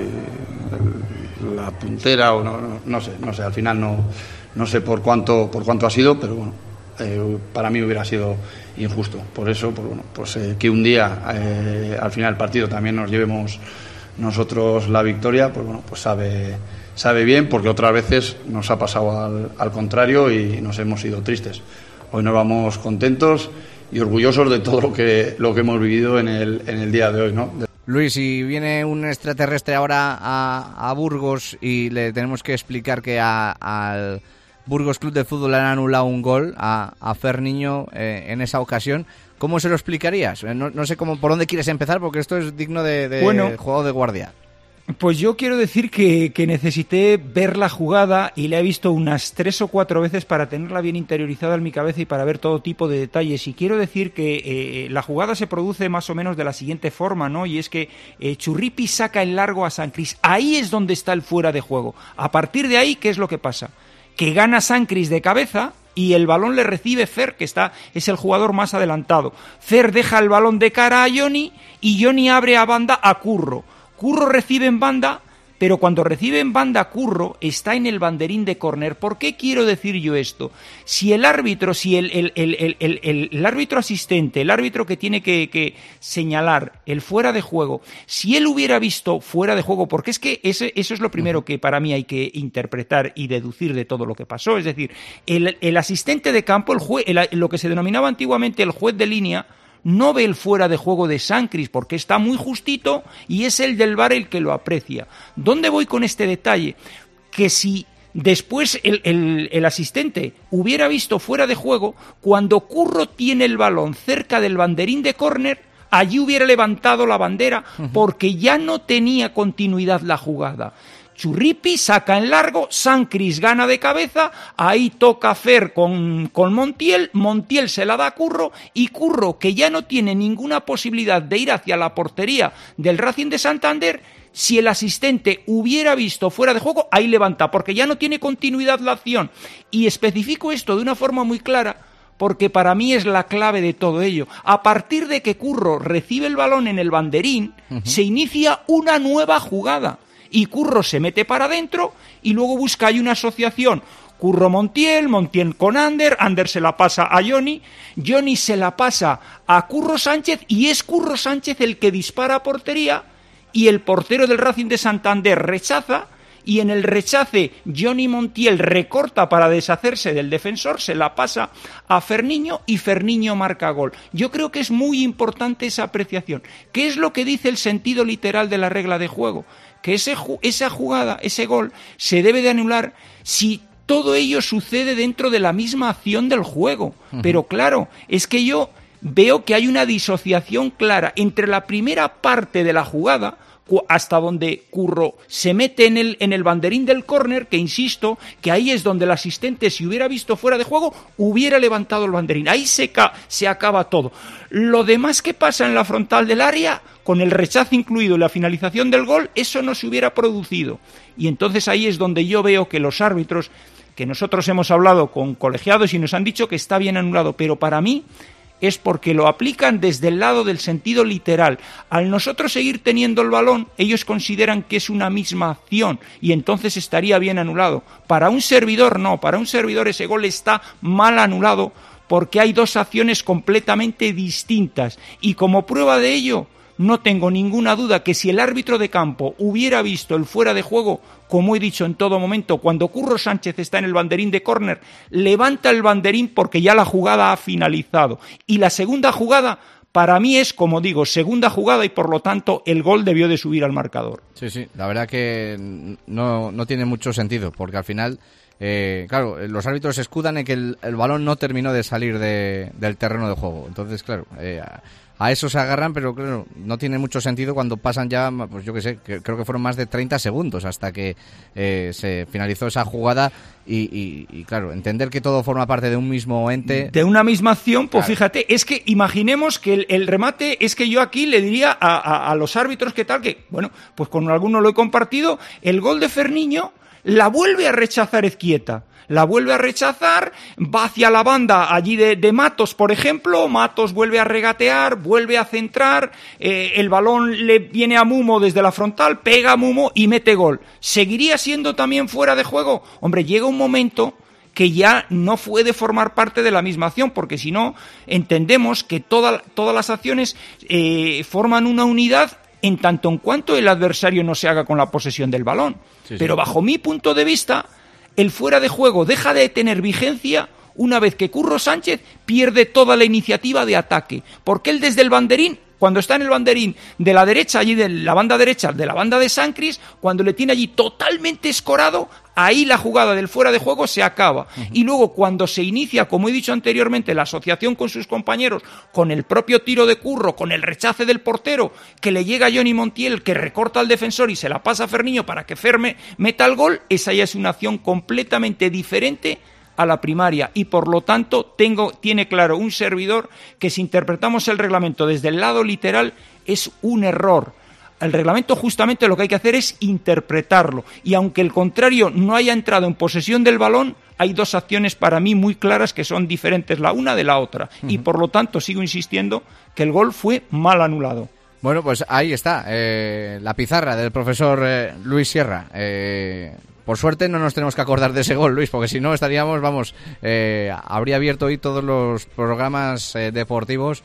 la puntera o no sé, al final no sé por cuánto ha sido, pero bueno, para mí hubiera sido injusto. Por eso, pues que un día al final del partido también nos llevemos nosotros la victoria, pues bueno, pues sabe bien, porque otras veces nos ha pasado al contrario y nos hemos ido tristes. Hoy nos vamos contentos y orgullosos de todo lo que hemos vivido en el día de hoy, ¿no? Luis, si viene un extraterrestre ahora a Burgos y le tenemos que explicar que al Burgos Club de Fútbol le han anulado un gol a Fer Niño en esa ocasión, ¿cómo se lo explicarías? No sé por dónde quieres empezar, porque esto es digno de juego de guardia. Pues yo quiero decir que necesité ver la jugada y la he visto unas 3 o 4 veces para tenerla bien interiorizada en mi cabeza y para ver todo tipo de detalles. Y quiero decir que la jugada se produce más o menos de la siguiente forma, ¿no? Y es que Churripi saca en largo a Sancris. Ahí es donde está el fuera de juego. A partir de ahí, ¿qué es lo que pasa? Que gana Sancris de cabeza y el balón le recibe Fer, que es el jugador más adelantado. Fer deja el balón de cara a Johnny y Johnny abre a banda a Curro. Curro recibe en banda, pero cuando recibe en banda Curro está en el banderín de córner. ¿Por qué quiero decir yo esto? Si el árbitro, el árbitro asistente, el árbitro que tiene que señalar el fuera de juego, si él hubiera visto fuera de juego, porque es que eso es lo primero que para mí hay que interpretar y deducir de todo lo que pasó, es decir, el asistente de campo, lo que se denominaba antiguamente el juez de línea, no ve el fuera de juego de Sancris porque está muy justito y es el del VAR el que lo aprecia. ¿Dónde voy con este detalle? Que si después el asistente hubiera visto fuera de juego, cuando Curro tiene el balón cerca del banderín de córner, allí hubiera levantado la bandera porque ya no tenía continuidad la jugada. Churripi saca en largo, Sancris gana de cabeza, ahí toca Fer con Montiel se la da a Curro, y Curro, que ya no tiene ninguna posibilidad de ir hacia la portería del Racing de Santander, si el asistente hubiera visto fuera de juego, ahí levanta, porque ya no tiene continuidad la acción. Y especifico esto de una forma muy clara, porque para mí es la clave de todo ello. A partir de que Curro recibe el balón en el banderín, se inicia una nueva jugada. Y Curro se mete para adentro y luego busca ahí una asociación. Curro Montiel con Ander se la pasa a Johnny se la pasa a Curro Sánchez y es Curro Sánchez el que dispara a portería y el portero del Racing de Santander rechaza y en el rechace Johnny Montiel recorta para deshacerse del defensor, se la pasa a Fer Niño y Fer Niño marca gol. Yo creo que es muy importante esa apreciación. ¿Qué es lo que dice el sentido literal de la regla de juego? Que esa jugada, ese gol, se debe de anular si todo ello sucede dentro de la misma acción del juego. Pero claro, es que yo veo que hay una disociación clara entre la primera parte de la jugada, hasta donde Curro se mete en el banderín del córner, que insisto, que ahí es donde el asistente, si hubiera visto fuera de juego, hubiera levantado el banderín. Ahí se acaba todo. Lo demás que pasa en la frontal del área, con el rechazo incluido y la finalización del gol, eso no se hubiera producido. Y entonces ahí es donde yo veo que los árbitros, que nosotros hemos hablado con colegiados y nos han dicho que está bien anulado, pero para mí es porque lo aplican desde el lado del sentido literal. Al nosotros seguir teniendo el balón, ellos consideran que es una misma acción y entonces estaría bien anulado. Para un servidor no, para un servidor ese gol está mal anulado porque hay dos acciones completamente distintas y como prueba de ello no tengo ninguna duda que si el árbitro de campo hubiera visto el fuera de juego, como he dicho en todo momento, cuando Curro Sánchez está en el banderín de córner, levanta el banderín porque ya la jugada ha finalizado. Y la segunda jugada, para mí es, como digo, segunda jugada y por lo tanto el gol debió de subir al marcador. Sí, la verdad que no tiene mucho sentido, porque al final, claro, los árbitros se escudan en que el balón no terminó de salir del terreno de juego. Entonces, claro, a eso se agarran, pero claro, no tiene mucho sentido cuando pasan ya, pues yo qué sé, creo que fueron más de 30 segundos hasta que se finalizó esa jugada y claro, entender que todo forma parte de un mismo ente. De una misma acción, pues claro. Fíjate, es que imaginemos que el remate, es que yo aquí le diría a los árbitros que tal, que bueno, pues con algunos lo he compartido, el gol de Ferniño la vuelve a rechazar Ezquieta. La vuelve a rechazar, va hacia la banda allí de Matos, por ejemplo, Matos vuelve a regatear, vuelve a centrar, el balón le viene a Mumo desde la frontal, pega a Mumo y mete gol. ¿Seguiría siendo también fuera de juego? Hombre, llega un momento que ya no puede formar parte de la misma acción, porque si no, entendemos que todas las acciones forman una unidad en tanto en cuanto el adversario no se haga con la posesión del balón. Sí. Pero bajo mi punto de vista, el fuera de juego deja de tener vigencia una vez que Curro Sánchez pierde toda la iniciativa de ataque, porque él desde el banderín, cuando está en el banderín de la derecha, allí de la banda derecha, de la banda de San Cris, cuando le tiene allí totalmente escorado, ahí la jugada del fuera de juego se acaba. Y luego cuando se inicia, como he dicho anteriormente, la asociación con sus compañeros, con el propio tiro de Curro, con el rechace del portero, que le llega a Johnny Montiel, que recorta al defensor y se la pasa a Ferniño para que Ferme meta el gol, esa ya es una acción completamente diferente a la primaria y por lo tanto tiene claro un servidor que si interpretamos el reglamento desde el lado literal es un error. El reglamento justamente lo que hay que hacer es interpretarlo y aunque el contrario no haya entrado en posesión del balón, hay dos acciones para mí muy claras que son diferentes la una de la otra y por lo tanto sigo insistiendo que el gol fue mal anulado. Bueno, pues ahí está, la pizarra del profesor Luis Sierra. Por suerte no nos tenemos que acordar de ese gol, Luis, porque si no estaríamos, habría abierto hoy todos los programas deportivos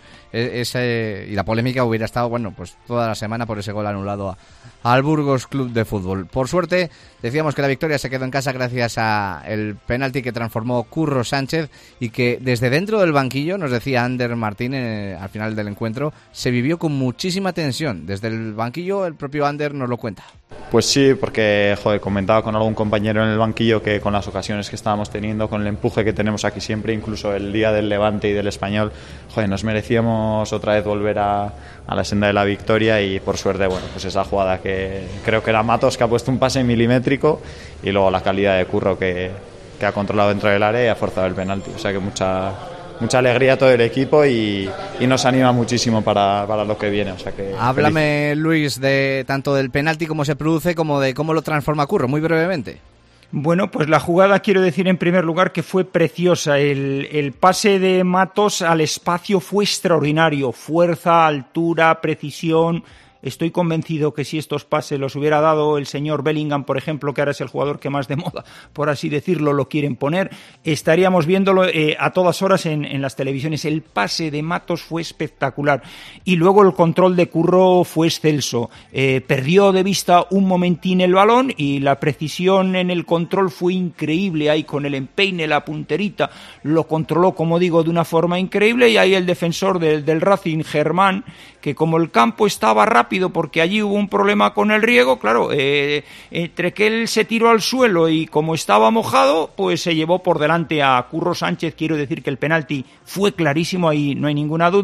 y la polémica hubiera estado, pues toda la semana por ese gol anulado al Burgos Club de Fútbol. Por suerte, decíamos que la victoria se quedó en casa gracias a el penalti que transformó Curro Sánchez y que desde dentro del banquillo, nos decía Ander Martín al final del encuentro, se vivió con muchísima tensión. Desde el banquillo el propio Ander nos lo cuenta. Pues sí, porque comentaba con algún compañero en el banquillo que con las ocasiones que estábamos teniendo, con el empuje que tenemos aquí siempre, incluso el día del Levante y del Español, nos merecíamos otra vez volver a la senda de la victoria y por suerte, pues esa jugada que creo que era Matos que ha puesto un pase milimétrico y luego la calidad de Curro que ha controlado dentro del área y ha forzado el penalti. O sea que mucha alegría a todo el equipo y nos anima muchísimo para lo que viene. O sea que háblame, feliz. Luis, de tanto del penalti, cómo se produce, como de cómo lo transforma Curro, muy brevemente. Bueno, pues la jugada quiero decir en primer lugar que fue preciosa. El pase de Matos al espacio fue extraordinario. Fuerza, altura, precisión. Estoy convencido que si estos pases los hubiera dado el señor Bellingham, por ejemplo, que ahora es el jugador que más de moda, por así decirlo, lo quieren poner, estaríamos viéndolo a todas horas en las televisiones. El pase de Matos fue espectacular y luego el control de Curro fue excelso. Perdió de vista un momentín el balón y la precisión en el control fue increíble. Ahí con el empeine, la punterita, lo controló, como digo, de una forma increíble y ahí el defensor del Racing, Germán, que como el campo estaba rápido porque allí hubo un problema con el riego, claro, entre que él se tiró al suelo y como estaba mojado, pues se llevó por delante a Curro Sánchez. Quiero decir que el penalti fue clarísimo, ahí no hay ninguna duda.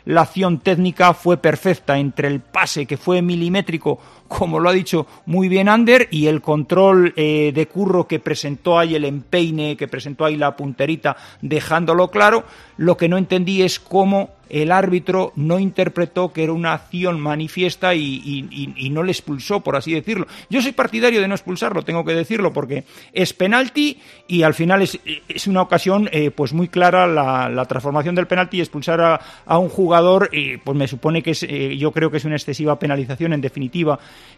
la acción técnica fue perfecta entre el pase, que fue milimétrico, como lo ha dicho muy bien Ander, y el control de Curro, que presentó ahí el empeine, que presentó ahí la punterita, dejándolo claro. Lo que no entendí es cómo el árbitro no interpretó que era una acción manifiesta y no le expulsó, por así decirlo. Yo soy partidario de no expulsarlo, tengo que decirlo, porque es penalti y al final es una ocasión pues muy clara la transformación del penalti, y expulsar a un jugador, pues me supone que yo creo que es una excesiva penalización, en definitiva,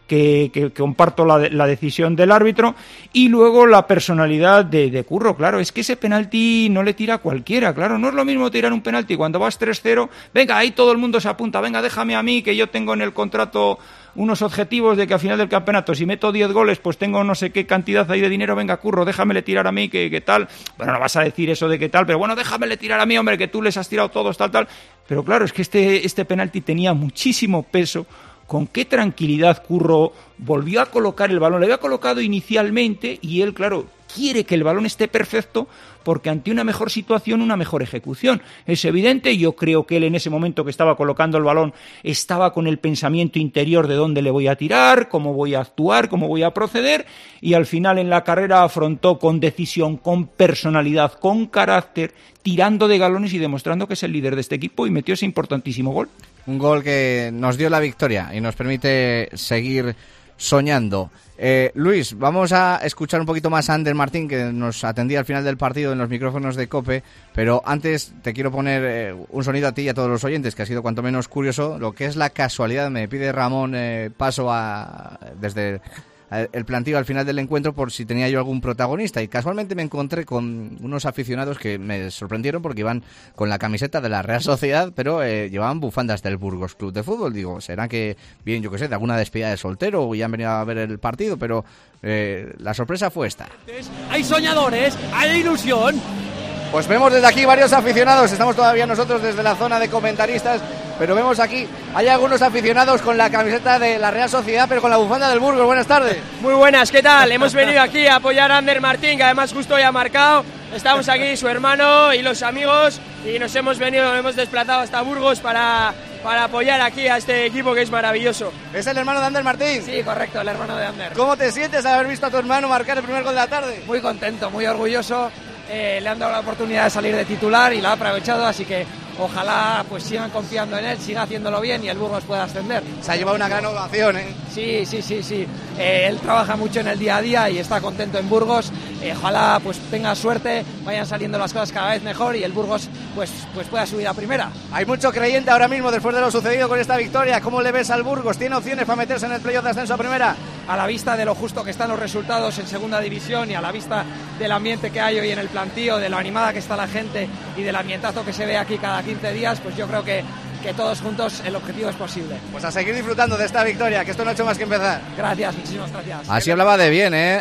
que comparto la decisión del árbitro. Y luego la personalidad de Curro, claro, es que ese penalti no le tira a cualquiera, claro, no es lo mismo tirar un penalti cuando vas 3-0, venga, ahí todo el mundo se apunta, venga, déjame a mí, que yo tengo en el contrato unos objetivos de que al final del campeonato, si meto 10 goles, pues tengo no sé qué cantidad ahí de dinero, venga, Curro, déjamele tirar a mí, que tal, bueno, no vas a decir eso de que tal, pero bueno, déjamele tirar a mí, hombre, que tú les has tirado todos, tal, pero claro, es que este penalti tenía muchísimo peso. Con qué tranquilidad Curro volvió a colocar el balón, le había colocado inicialmente, y él, claro, quiere que el balón esté perfecto, porque ante una mejor situación, una mejor ejecución. Es evidente, yo creo que él en ese momento que estaba colocando el balón estaba con el pensamiento interior de dónde le voy a tirar, cómo voy a actuar, cómo voy a proceder, y al final en la carrera afrontó con decisión, con personalidad, con carácter, tirando de galones y demostrando que es el líder de este equipo, y metió ese importantísimo gol. Un gol que nos dio la victoria y nos permite seguir soñando. Luis, vamos a escuchar un poquito más a Ander Martín, que nos atendía al final del partido en los micrófonos de COPE, pero antes te quiero poner un sonido a ti y a todos los oyentes, que ha sido cuanto menos curioso, lo que es la casualidad. Me pide Ramón paso desde el plantío al final del encuentro por si tenía yo algún protagonista, y casualmente me encontré con unos aficionados que me sorprendieron porque iban con la camiseta de la Real Sociedad, pero llevaban bufandas del Burgos Club de Fútbol. Digo, será que bien, yo qué sé, de alguna despedida de soltero, o ya han venido a ver el partido, pero la sorpresa fue esta. Hay soñadores, hay ilusión. Pues vemos desde aquí varios aficionados, estamos todavía nosotros desde la zona de comentaristas, pero vemos aquí, hay algunos aficionados con la camiseta de la Real Sociedad, pero con la bufanda del Burgos. Buenas tardes. Muy buenas, ¿qué tal? Hemos venido aquí a apoyar a Ander Martín, que además justo ya ha marcado. Estamos aquí, su hermano y los amigos, y nos hemos desplazado hasta Burgos para apoyar aquí a este equipo que es maravilloso. ¿Es el hermano de Ander Martín? Sí, correcto, el hermano de Ander. ¿Cómo te sientes al haber visto a tu hermano marcar el primer gol de la tarde? Muy contento, muy orgulloso. Le han dado la oportunidad de salir de titular y la ha aprovechado, así que ojalá pues sigan confiando en él, siga haciéndolo bien y el Burgos pueda ascender. Se ha llevado una gran ovación, ¿eh? Sí. Él trabaja mucho en el día a día y está contento en Burgos. Ojalá pues tenga suerte, vayan saliendo las cosas cada vez mejor y el Burgos pues pueda subir a primera. Hay mucho creyente ahora mismo después de lo sucedido con esta victoria. ¿Cómo le ves al Burgos? ¿Tiene opciones para meterse en el playoff de ascenso a primera? A la vista de lo justo que están los resultados en segunda división y a la vista del ambiente que hay hoy en el plantío, de lo animada que está la gente y del ambientazo que se ve aquí cada 15 días, pues yo creo que todos juntos el objetivo es posible. Pues a seguir disfrutando de esta victoria, que esto no ha hecho más que empezar. Gracias, muchísimas gracias. Así hablaba de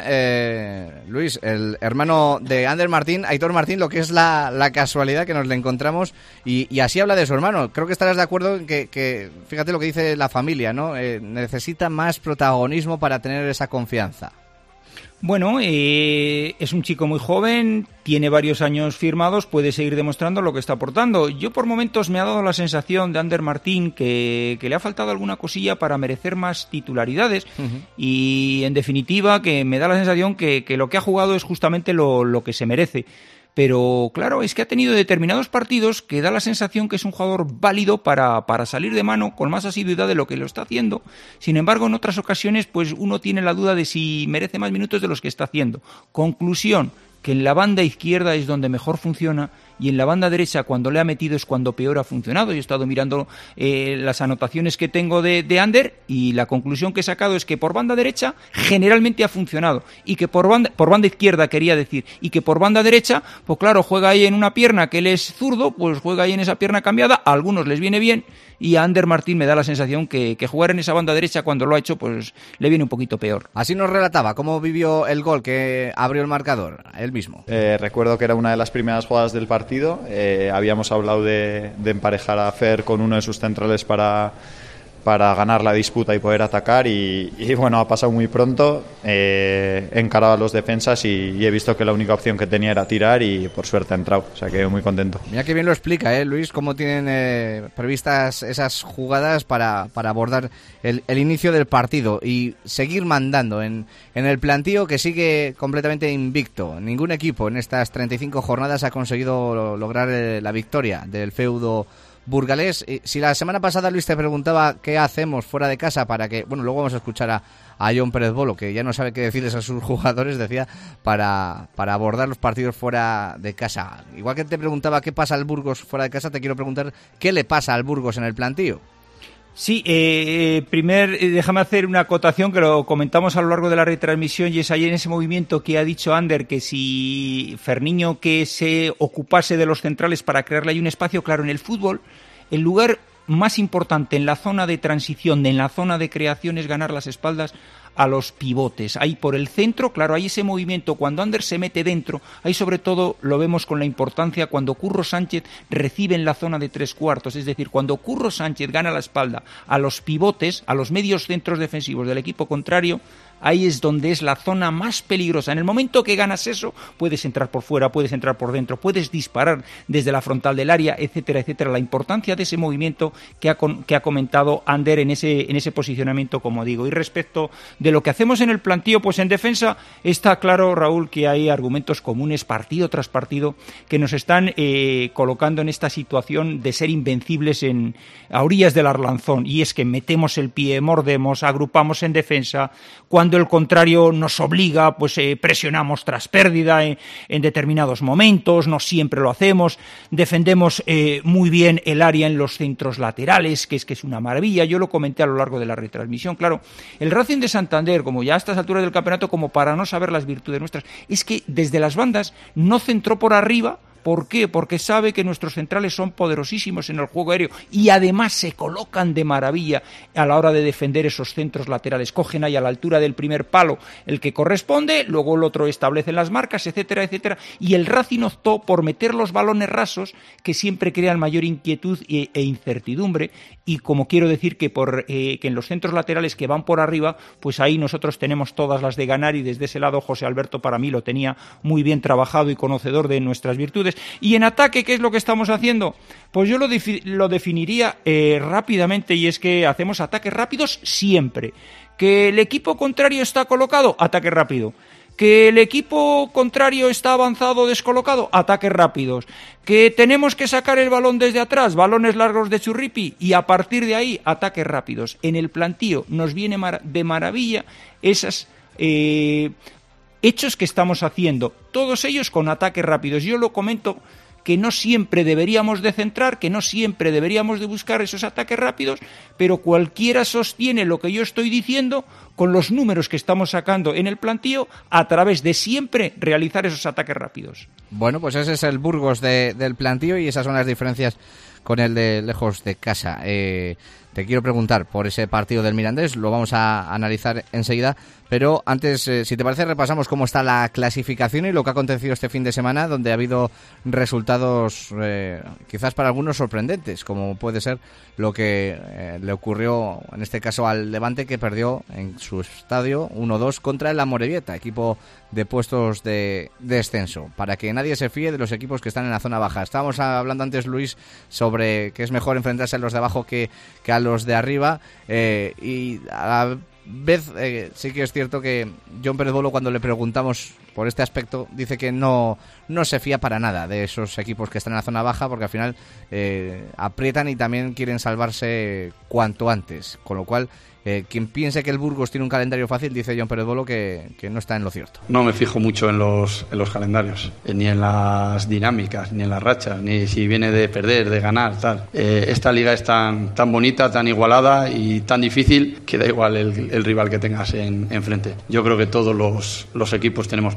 bien, Luis, el hermano de Ander Martín, Aitor Martín, lo que es la casualidad que nos le encontramos, y así habla de su hermano. Creo que estarás de acuerdo en que fíjate lo que dice la familia, ¿no? Necesita más protagonismo para tener esa confianza. Bueno, es un chico muy joven, tiene varios años firmados, puede seguir demostrando lo que está aportando. Yo por momentos me ha dado la sensación de Ander Martín que le ha faltado alguna cosilla para merecer más titularidades, y en definitiva que me da la sensación que lo que ha jugado es justamente lo que se merece. Pero claro, es que ha tenido determinados partidos que da la sensación que es un jugador válido para salir de mano con más asiduidad de lo que lo está haciendo. Sin embargo, en otras ocasiones pues uno tiene la duda de si merece más minutos de los que está haciendo. Conclusión, que en la banda izquierda es donde mejor funciona, y en la banda derecha cuando le ha metido es cuando peor ha funcionado. Yo he estado mirando las anotaciones que tengo de Ander, y la conclusión que he sacado es que por banda derecha generalmente ha funcionado, y que por banda izquierda quería decir, y que por banda derecha, pues claro, juega ahí en una pierna que él es zurdo, pues juega ahí en esa pierna cambiada, a algunos les viene bien, y a Ander Martín me da la sensación que jugar en esa banda derecha cuando lo ha hecho pues le viene un poquito peor. Así nos relataba cómo vivió el gol que abrió el marcador, él mismo. Recuerdo que era una de las primeras jugadas del partido. Habíamos hablado de emparejar a Fer con uno de sus centrales para para ganar la disputa y poder atacar y bueno, ha pasado muy pronto. He encarado a los defensas y he visto que la única opción que tenía era tirar y por suerte ha entrado, o sea que muy contento. Mira que bien lo explica, Luis, cómo tienen previstas esas jugadas para abordar el inicio del partido y seguir mandando en el plantío, que sigue completamente invicto. Ningún equipo en estas 35 jornadas ha conseguido lograr la victoria del feudo burgalés. Si la semana pasada Luis te preguntaba qué hacemos fuera de casa para que, bueno, luego vamos a escuchar a Jon Pérez Bolo, que ya no sabe qué decirles a sus jugadores, decía, para abordar los partidos fuera de casa. Igual que te preguntaba qué pasa al Burgos fuera de casa, te quiero preguntar qué le pasa al Burgos en el plantío. Sí, déjame hacer una acotación que lo comentamos a lo largo de la retransmisión, y es ahí en ese movimiento que ha dicho Ander, que si Ferniño que se ocupase de los centrales para crearle ahí un espacio. Claro, en el fútbol el lugar más importante en la zona de transición, en la zona de creación, es ganar las espaldas a los pivotes. Ahí por el centro, claro, hay ese movimiento. Cuando Ander se mete dentro, ahí sobre todo lo vemos con la importancia cuando Curro Sánchez recibe en la zona de 3/4, es decir, cuando Curro Sánchez gana la espalda a los pivotes, a los medios centros defensivos del equipo contrario, ahí es donde es la zona más peligrosa. En el momento que ganas eso, puedes entrar por fuera, puedes entrar por dentro, puedes disparar desde la frontal del área, etcétera, etcétera. La importancia de ese movimiento que ha comentado Ander en ese posicionamiento, como digo. Y respecto de lo que hacemos en el plantío, pues en defensa está claro, Raúl, que hay argumentos comunes partido tras partido que nos están colocando en esta situación de ser invencibles a orillas del Arlanzón. Y es que metemos el pie, mordemos, agrupamos en defensa. Cuando el contrario nos obliga, pues presionamos tras pérdida en determinados momentos, no siempre lo hacemos, defendemos muy bien el área en los centros laterales, que es una maravilla. Yo lo comenté a lo largo de la retransmisión. Claro, el Racing de Santander, como ya a estas alturas del campeonato, como para no saber las virtudes nuestras, es que desde las bandas no centró por arriba. ¿Por qué? Porque sabe que nuestros centrales son poderosísimos en el juego aéreo y además se colocan de maravilla a la hora de defender esos centros laterales. Cogen ahí a la altura del primer palo el que corresponde, luego el otro establece las marcas, etcétera, etcétera. Y el Racing optó por meter los balones rasos, que siempre crean mayor inquietud e incertidumbre. Y como quiero decir que que en los centros laterales que van por arriba, pues ahí nosotros tenemos todas las de ganar, y desde ese lado José Alberto para mí lo tenía muy bien trabajado y conocedor de nuestras virtudes. Y en ataque, ¿qué es lo que estamos haciendo? Pues yo lo definiría rápidamente, y es que hacemos ataques rápidos siempre. ¿Que el equipo contrario está colocado? Ataque rápido. ¿Que el equipo contrario está avanzado o descolocado? Ataques rápidos. ¿Que tenemos que sacar el balón desde atrás? Balones largos de Churripi, y a partir de ahí ataques rápidos. En el plantío nos viene de maravilla esos hechos que estamos haciendo, todos ellos con ataques rápidos. Yo lo comento, que no siempre deberíamos de centrar, que no siempre deberíamos de buscar esos ataques rápidos, pero cualquiera sostiene lo que yo estoy diciendo con los números que estamos sacando en el plantío a través de siempre realizar esos ataques rápidos. Bueno, pues ese es el Burgos del plantío, y esas son las diferencias con el de lejos de casa. Te quiero preguntar por ese partido del Mirandés, lo vamos a analizar enseguida, pero antes, si te parece, repasamos cómo está la clasificación y lo que ha acontecido este fin de semana, donde ha habido resultados quizás para algunos sorprendentes, como puede ser lo que le ocurrió en este caso al Levante, que perdió en su estadio 1-2 contra el Amorebieta, equipo de puestos de descenso, para que nadie se fíe de los equipos que están en la zona baja. Estábamos hablando antes, Luis, sobre que es mejor enfrentarse a los de abajo que a los de arriba, y a la vez sí que es cierto que Jon Pérez Bolo, cuando le preguntamos por este aspecto, dice que no se fía para nada de esos equipos que están en la zona baja, porque al final aprietan y también quieren salvarse cuanto antes, con lo cual quien piense que el Burgos tiene un calendario fácil, dice Jon Pérez Bolo que no está en lo cierto. No me fijo mucho en los calendarios, ni en las dinámicas, ni en las rachas, ni si viene de perder, de ganar, tal. Esta liga es tan bonita, tan igualada y tan difícil que da igual el rival que tengas enfrente. Yo creo que todos los equipos tenemos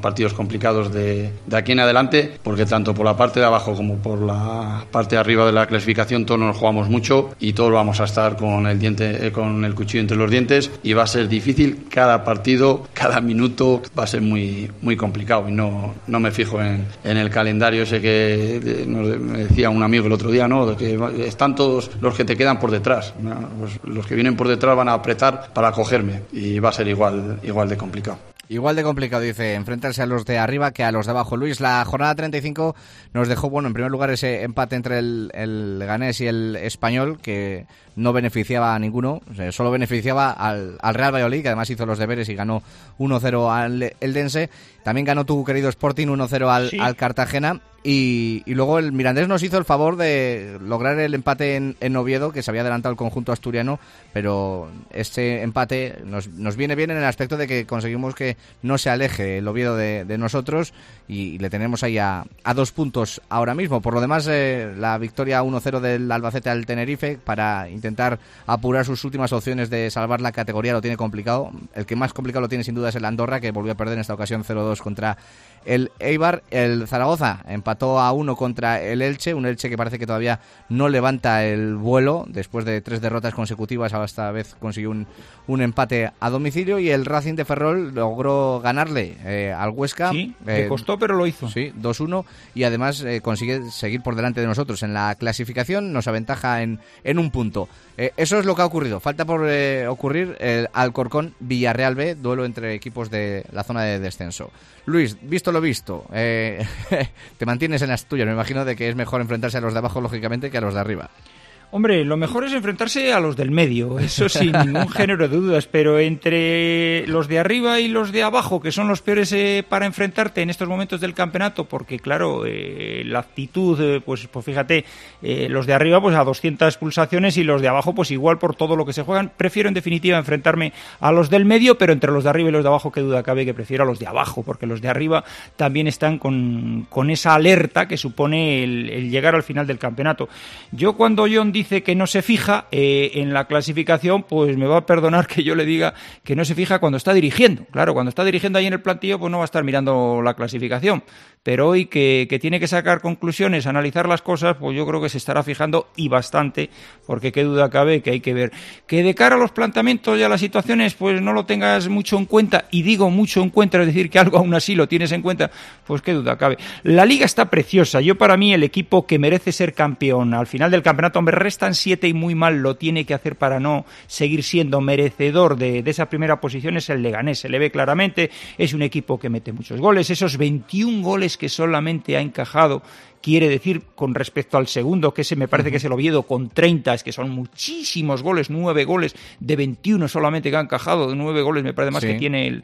partidos complicados de aquí en adelante, porque tanto por la parte de abajo como por la parte de arriba de la clasificación todos nos jugamos mucho y todos vamos a estar con el cuchillo entre los dientes, y va a ser difícil cada partido, cada minuto va a ser muy, muy complicado, y no me fijo en el calendario ese que me decía un amigo el otro día, ¿no? De que están todos los que te quedan por detrás, ¿no? Pues los que vienen por detrás van a apretar para cogerme, y va a ser igual de complicado. Igual de complicado, dice, enfrentarse a los de arriba que a los de abajo. Luis, la jornada 35 nos dejó, en primer lugar ese empate entre el Leganés y el Español, que no beneficiaba a ninguno, solo beneficiaba al Real Valladolid, que además hizo los deberes y ganó 1-0 al Eldense. También ganó tu querido Sporting 1-0 al Cartagena. Y luego el Mirandés nos hizo el favor de lograr el empate en Oviedo, que se había adelantado el conjunto asturiano, pero este empate nos viene bien en el aspecto de que conseguimos que no se aleje el Oviedo de nosotros, y le tenemos ahí a 2 puntos ahora mismo. Por lo demás, la victoria 1-0 del Albacete al Tenerife para intentar apurar sus últimas opciones de salvar la categoría lo tiene complicado. El que más complicado lo tiene sin duda es el Andorra, que volvió a perder en esta ocasión 0-2 contra el Eibar. El Zaragoza empató a 1 contra el Elche, un Elche que parece que todavía no levanta el vuelo después de 3 derrotas consecutivas. Esta vez consiguió un empate a domicilio, y el Racing de Ferrol logró ganarle al Huesca. Sí, le costó, pero lo hizo. Sí, 2-1, y además consigue seguir por delante de nosotros en la clasificación, nos aventaja en un punto. Eso es lo que ha ocurrido. Falta por ocurrir el Alcorcón Villarreal B, duelo entre equipos de la zona de descenso. Luis, visto lo visto, te mantienes en las tuyas. Me imagino de que es mejor enfrentarse a los de abajo, lógicamente, que a los de arriba. Hombre, lo mejor es enfrentarse a los del medio, eso sin ningún género de dudas, pero entre los de arriba y los de abajo, que son los peores para enfrentarte en estos momentos del campeonato, porque claro, la actitud, pues fíjate, los de arriba pues a 200 pulsaciones y los de abajo pues igual por todo lo que se juegan. Prefiero en definitiva enfrentarme a los del medio, pero entre los de arriba y los de abajo, qué duda cabe que prefiero a los de abajo, porque los de arriba también están con esa alerta que supone el llegar al final del campeonato. Yo cuando John dice que no se fija en la clasificación, pues me va a perdonar que yo le diga que no se fija cuando está dirigiendo. Claro, cuando está dirigiendo ahí en el plantillo, pues no va a estar mirando la clasificación. Pero hoy que tiene que sacar conclusiones, analizar las cosas, pues yo creo que se estará fijando, y bastante, porque qué duda cabe que hay que ver. Que de cara a los planteamientos y a las situaciones, pues no lo tengas mucho en cuenta, y digo mucho en cuenta, es decir, que algo aún así lo tienes en cuenta, pues qué duda cabe. La liga está preciosa. Yo, para mí, el equipo que merece ser campeón al final del campeonato, hombre, restan 7 y muy mal lo tiene que hacer para no seguir siendo merecedor de esa primera posición, es el Leganés. Se le ve claramente, es un equipo que mete muchos goles, esos 21 goles que solamente ha encajado, quiere decir, con respecto al segundo, que ese me parece que es el Oviedo con 30, es que son muchísimos goles, 9 goles de 21 solamente que ha encajado, 9 goles me parece más que tiene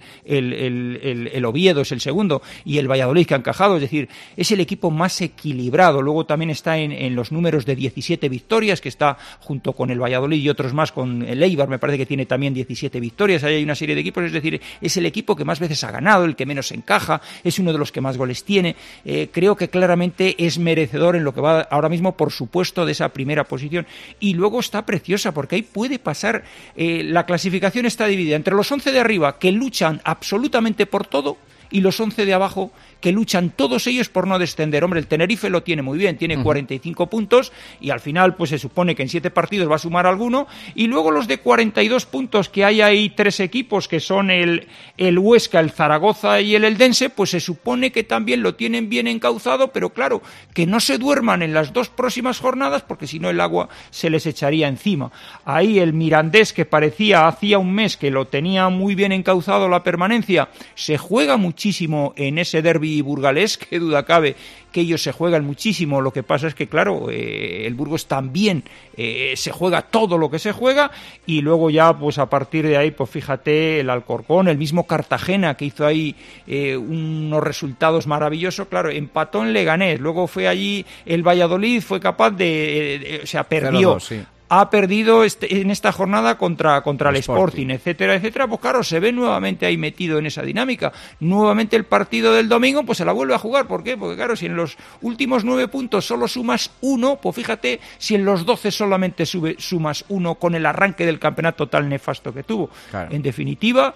el Oviedo, es el segundo, y el Valladolid que ha encajado, es decir, es el equipo más equilibrado. Luego también está en los números de 17 victorias, que está junto con el Valladolid y otros más, con el Eibar me parece que tiene también 17 victorias, ahí hay una serie de equipos, es decir, es el equipo que más veces ha ganado, el que menos encaja, es uno de los que más goles tiene. Creo que claramente es merecedor en lo que va ahora mismo, por supuesto, de esa primera posición. Y luego está preciosa, porque ahí puede pasar, la clasificación está dividida entre los 11 de arriba, que luchan absolutamente por todo, y los 11 de abajo, que luchan todos ellos por no descender. Hombre, el Tenerife lo tiene muy bien, tiene 45 puntos, y al final pues se supone que en 7 partidos va a sumar alguno, y luego los de 42 puntos, que hay ahí 3 equipos, que son el Huesca, el Zaragoza y el Eldense, pues se supone que también lo tienen bien encauzado, pero claro, que no se duerman en las 2 próximas jornadas, porque si no el agua se les echaría encima. Ahí el Mirandés, que parecía hacía un mes que lo tenía muy bien encauzado la permanencia, se juega muchísimo en ese derbi burgalés, qué duda cabe que ellos se juegan muchísimo. Lo que pasa es que, claro, el Burgos también se juega todo lo que se juega, y luego ya, pues a partir de ahí, pues fíjate, el Alcorcón, el mismo Cartagena, que hizo ahí unos resultados maravillosos, claro, empató en Leganés, luego fue allí el Valladolid, fue capaz o sea, perdió. 0-2, ha perdido en esta jornada contra el Sporting, etcétera, etcétera. Pues claro, se ve nuevamente ahí metido en esa dinámica. Nuevamente el partido del domingo, pues se la vuelve a jugar. ¿Por qué? Porque claro, si en los últimos 9 puntos solo sumas 1, pues fíjate si en los 12 solamente sumas 1 con el arranque del campeonato tan nefasto que tuvo. Claro. En definitiva,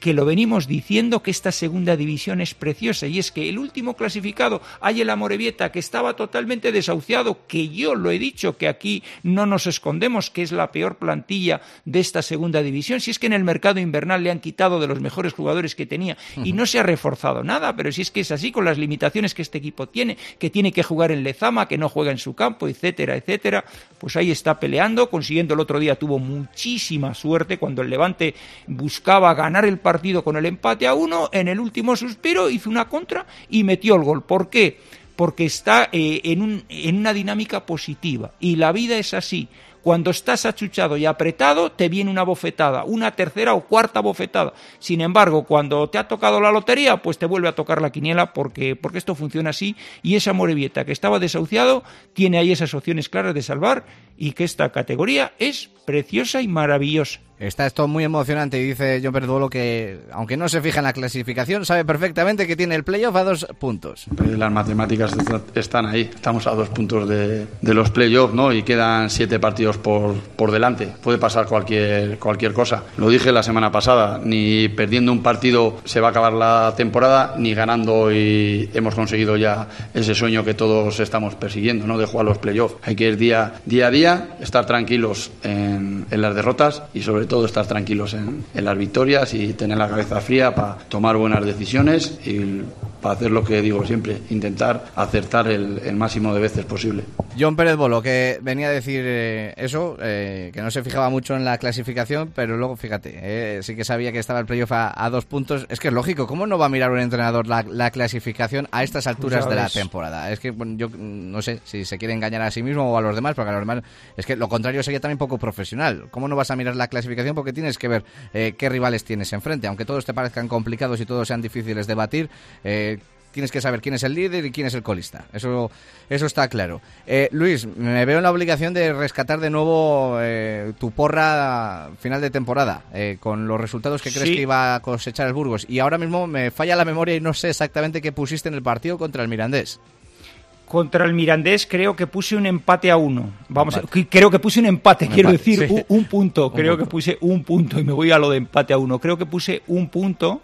que lo venimos diciendo, que esta segunda división es preciosa, y es que el último clasificado, Ayel Amorebieta, que estaba totalmente desahuciado, que yo lo he dicho, que aquí no nos escondemos, que es la peor plantilla de esta segunda división, si es que en el mercado invernal le han quitado de los mejores jugadores que tenía y no se ha reforzado nada, pero si es que es así, con las limitaciones que este equipo tiene, que tiene que jugar en Lezama, que no juega en su campo, etcétera, etcétera, pues ahí está peleando, consiguiendo. El otro día tuvo muchísima suerte cuando el Levante buscaba ganar el partido con el empate a 1, en el último suspiro hizo una contra y metió el gol. ¿Por qué? Porque está en una dinámica positiva, y la vida es así. Cuando estás achuchado y apretado, te viene una bofetada, una tercera o cuarta bofetada. Sin embargo, cuando te ha tocado la lotería, pues te vuelve a tocar la quiniela, porque esto funciona así, y esa Amorebieta, que estaba desahuciado, tiene ahí esas opciones claras de salvar, y que esta categoría es preciosa y maravillosa. Está esto muy emocionante, y dice John Perduolo que, aunque no se fija en la clasificación, sabe perfectamente que tiene el playoff a 2 puntos. Las matemáticas están ahí. Estamos a 2 puntos de los playoffs, ¿no? Y quedan 7 partidos por delante. Puede pasar cualquier cosa. Lo dije la semana pasada, ni perdiendo un partido se va a acabar la temporada, ni ganando y hemos conseguido ya ese sueño que todos estamos persiguiendo, ¿no? De jugar los playoffs. Hay que ir día a día, estar tranquilos en las derrotas, y sobre todo estar tranquilos en las victorias, y tener la cabeza fría para tomar buenas decisiones y para hacer lo que digo siempre, intentar acertar el máximo de veces posible. John Pérez Bolo, que venía a decir eso, que no se fijaba mucho en la clasificación, pero luego, fíjate, sí que sabía que estaba el playoff a 2 puntos. Es que es lógico, ¿cómo no va a mirar un entrenador la clasificación a estas alturas de la temporada? Es que yo no sé si se quiere engañar a sí mismo o a los demás, porque a los demás es que lo contrario sería también poco profesional. ¿Cómo no vas a mirar la clasificación? Porque tienes que ver qué rivales tienes enfrente, aunque todos te parezcan complicados y todos sean difíciles de batir. Tienes que saber quién es el líder y quién es el colista. Eso está claro. Luis, me veo en la obligación de rescatar de nuevo tu porra final de temporada, con los resultados que crees que iba a cosechar el Burgos. Y ahora mismo me falla la memoria y no sé exactamente qué pusiste en el partido contra el Mirandés. Contra el Mirandés creo que puse un empate a 1. Creo que puse un empate, quiero decir, sí. un punto. Creo que puse un punto, y me voy a lo de empate a 1. Creo que puse un punto.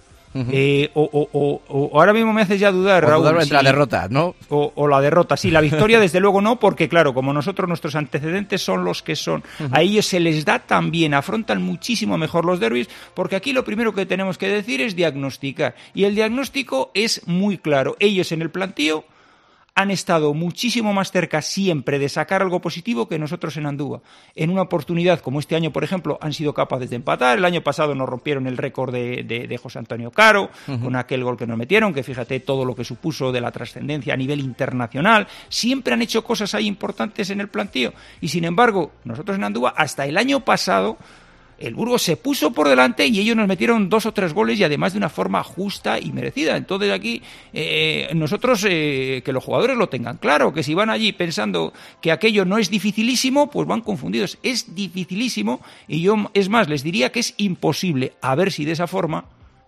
O ahora mismo me haces ya dudar, Raúl. Dudar entre la derrota, ¿no? O la derrota. Sí, la victoria desde luego no, porque claro, como nuestros antecedentes son los que son, a ellos se les da tan bien, afrontan muchísimo mejor los derbis, porque aquí lo primero que tenemos que decir es diagnosticar. Y el diagnóstico es muy claro. Ellos en el plantío han estado muchísimo más cerca siempre de sacar algo positivo que nosotros en Andúa. En una oportunidad como este año, por ejemplo, han sido capaces de empatar. El año pasado nos rompieron el récord de José Antonio Caro, con aquel gol que nos metieron, que fíjate todo lo que supuso de la trascendencia a nivel internacional. Siempre han hecho cosas ahí importantes en el plantío. Y sin embargo, nosotros en Andúa, hasta el año pasado, el Burgos se puso por delante y ellos nos metieron 2 o 3 goles, y además de una forma justa y merecida. Entonces aquí nosotros, que los jugadores lo tengan claro, que si van allí pensando que aquello no es dificilísimo, pues van confundidos. Es dificilísimo, y yo, es más, les diría que es imposible. A ver si de esa forma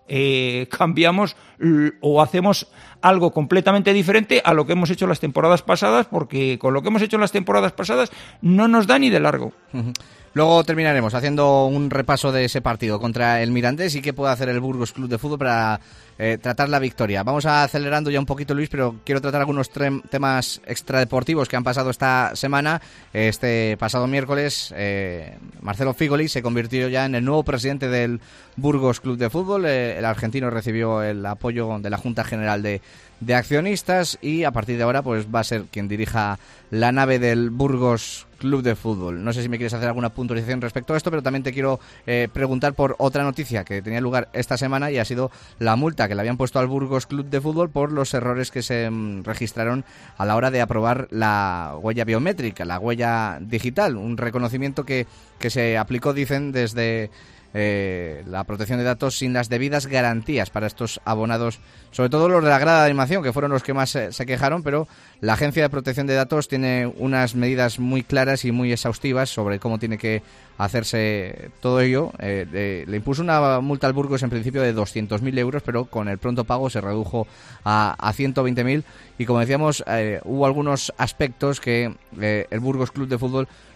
cambiamos o hacemos algo completamente diferente a lo que hemos hecho las temporadas pasadas, porque con lo que hemos hecho las temporadas pasadas no nos da ni de largo. Luego terminaremos haciendo un repaso de ese partido contra el Mirandés y qué puede hacer el Burgos Club de Fútbol para tratar la victoria. Vamos acelerando ya un poquito, Luis, pero quiero tratar algunos temas extradeportivos que han pasado esta semana. Este pasado miércoles, Marcelo Figoli se convirtió ya en el nuevo presidente del Burgos Club de Fútbol. El argentino recibió el apoyo de la Junta General de Accionistas, y a partir de ahora pues va a ser quien dirija la nave del Burgos Club de Fútbol. No sé si me quieres hacer alguna puntualización respecto a esto, pero también te quiero preguntar por otra noticia que tenía lugar esta semana, y ha sido la multa que le habían puesto al Burgos Club de Fútbol por los errores que se registraron a la hora de aprobar la huella biométrica, la huella digital, un reconocimiento que se aplicó, dicen, desde la protección de datos sin las debidas garantías para estos abonados, sobre todo los de la grada de animación, que fueron los que más se quejaron, pero la Agencia de Protección de Datos tiene unas medidas muy claras y muy exhaustivas sobre cómo tiene que hacerse todo ello. Le impuso una multa al Burgos en principio de 200.000 euros, pero con el pronto pago se redujo a 120.000, y como decíamos, hubo algunos aspectos que el Burgos Club de Fútbol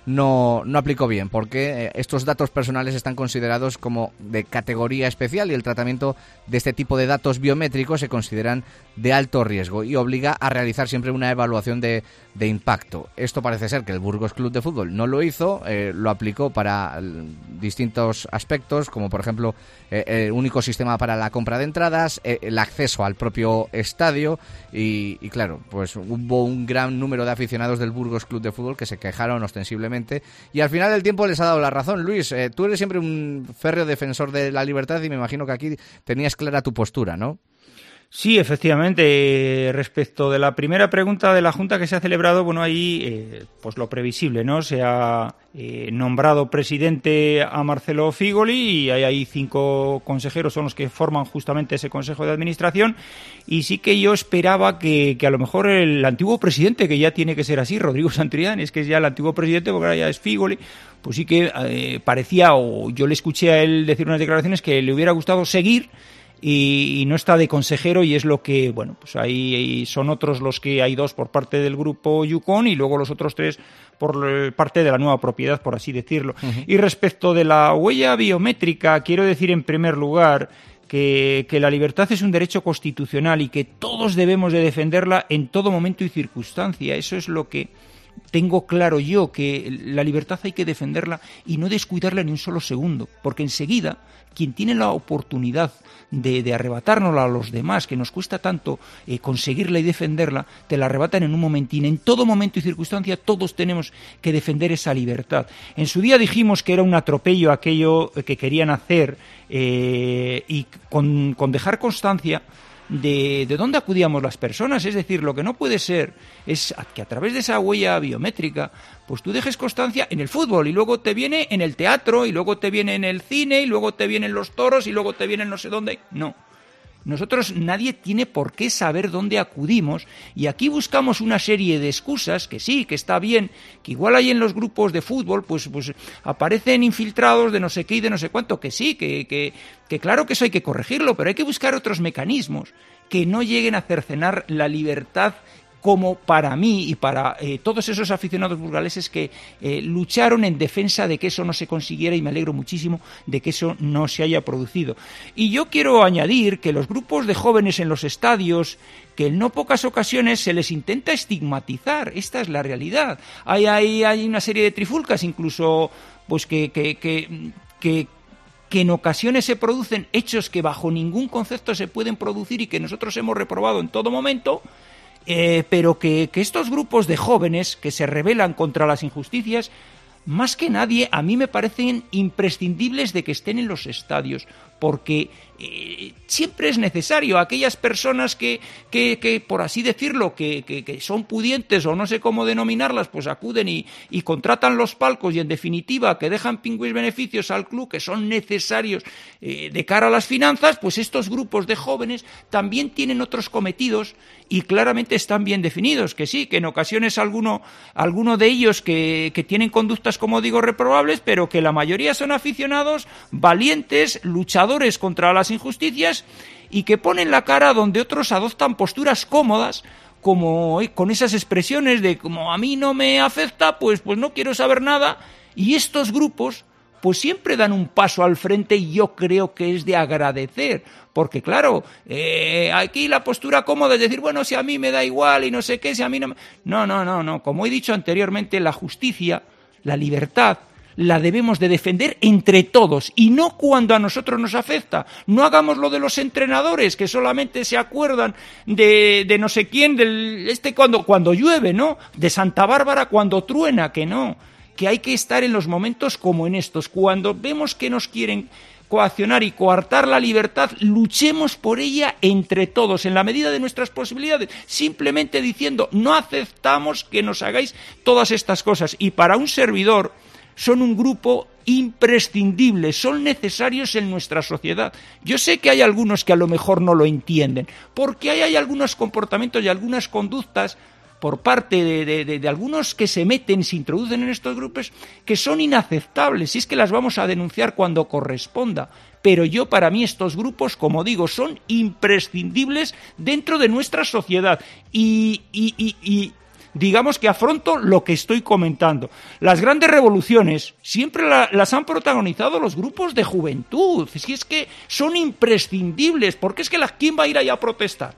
no aplicó bien, porque estos datos personales están considerados como de categoría especial y el tratamiento de este tipo de datos biométricos se consideran de alto riesgo y obliga a realizar siempre una evaluación de impacto. Esto parece ser que el Burgos Club de Fútbol no lo hizo, lo aplicó para distintos aspectos, como por ejemplo el único sistema para la compra de entradas, el acceso al propio estadio y claro, pues hubo un gran número de aficionados del Burgos Club de Fútbol que se quejaron ostensiblemente y al final del tiempo les ha dado la razón. Luis, tú eres siempre un férreo defensor de la libertad y me imagino que aquí tenías clara tu postura, ¿no? Sí, efectivamente. Respecto de la primera pregunta de la Junta que se ha celebrado, bueno, ahí pues lo previsible, ¿no? Se ha nombrado presidente a Marcelo Figoli y hay ahí 5 consejeros, son los que forman justamente ese consejo de administración, y sí que yo esperaba que a lo mejor el antiguo presidente, que ya tiene que ser así, Rodrigo Santrián, es que es ya el antiguo presidente porque ahora ya es Figoli, pues sí que parecía, o yo le escuché a él decir unas declaraciones que le hubiera gustado seguir, y no está de consejero, y es lo que, bueno, pues ahí son otros los que hay 2 por parte del grupo Yukon y luego los otros 3 por parte de la nueva propiedad, por así decirlo. Uh-huh. Y respecto de la huella biométrica, quiero decir en primer lugar que la libertad es un derecho constitucional y que todos debemos de defenderla en todo momento y circunstancia. Eso es lo que tengo claro yo, que la libertad hay que defenderla y no descuidarla ni un solo segundo, porque enseguida quien tiene la oportunidad de arrebatárnosla a los demás, que nos cuesta tanto conseguirla y defenderla, te la arrebatan en un momentín. En todo momento y circunstancia todos tenemos que defender esa libertad. En su día dijimos que era un atropello aquello que querían hacer, y con dejar constancia de dónde acudíamos las personas. Es decir, lo que no puede ser es que a través de esa huella biométrica pues tú dejes constancia en el fútbol y luego te viene en el teatro y luego te viene en el cine y luego te vienen los toros y luego te vienen no sé dónde. No. Nosotros, nadie tiene por qué saber dónde acudimos, y aquí buscamos una serie de excusas, que sí, que está bien, que igual hay en los grupos de fútbol, pues aparecen infiltrados de no sé qué y de no sé cuánto, que sí, que claro que eso hay que corregirlo, pero hay que buscar otros mecanismos que no lleguen a cercenar la libertad, como para mí y para todos esos aficionados burgaleses que lucharon en defensa de que eso no se consiguiera, y me alegro muchísimo de que eso no se haya producido. Y yo quiero añadir que los grupos de jóvenes en los estadios, que en no pocas ocasiones se les intenta estigmatizar, esta es la realidad. Hay una serie de trifulcas, incluso pues que en ocasiones se producen hechos que bajo ningún concepto se pueden producir y que nosotros hemos reprobado en todo momento. Pero que estos grupos de jóvenes que se rebelan contra las injusticias, más que nadie, a mí me parecen imprescindibles de que estén en los estadios, porque siempre es necesario. Aquellas personas que por así decirlo, que son pudientes o no sé cómo denominarlas, pues acuden y contratan los palcos y en definitiva que dejan pingües beneficios al club que son necesarios de cara a las finanzas, pues estos grupos de jóvenes también tienen otros cometidos y claramente están bien definidos, que sí, que en ocasiones alguno de ellos que tienen conductas, como digo, reprobables, pero que la mayoría son aficionados valientes, luchadores contra las injusticias y que ponen la cara donde otros adoptan posturas cómodas, como con esas expresiones de como a mí no me afecta, pues no quiero saber nada, y estos grupos pues siempre dan un paso al frente y yo creo que es de agradecer, porque claro, aquí la postura cómoda es decir, bueno, si a mí me da igual y no sé qué, si a mí no... No, como he dicho anteriormente, la justicia, la libertad, la debemos de defender entre todos y no cuando a nosotros nos afecta. No hagamos lo de los entrenadores que solamente se acuerdan de no sé quién, cuando llueve, ¿no? De Santa Bárbara cuando truena, que no. Que hay que estar en los momentos como en estos. Cuando vemos que nos quieren coaccionar y coartar la libertad, luchemos por ella entre todos, en la medida de nuestras posibilidades, simplemente diciendo, no aceptamos que nos hagáis todas estas cosas. Y para un servidor son un grupo imprescindible, son necesarios en nuestra sociedad. Yo sé que hay algunos que a lo mejor no lo entienden, porque hay algunos comportamientos y algunas conductas por parte de algunos que se meten, se introducen en estos grupos, que son inaceptables, y es que las vamos a denunciar cuando corresponda. Pero para mí estos grupos, como digo, son imprescindibles dentro de nuestra sociedad y digamos que afronto lo que estoy comentando. Las grandes revoluciones siempre las han protagonizado los grupos de juventud. Si es que son imprescindibles, porque es que ¿quién va a ir ahí a protestar?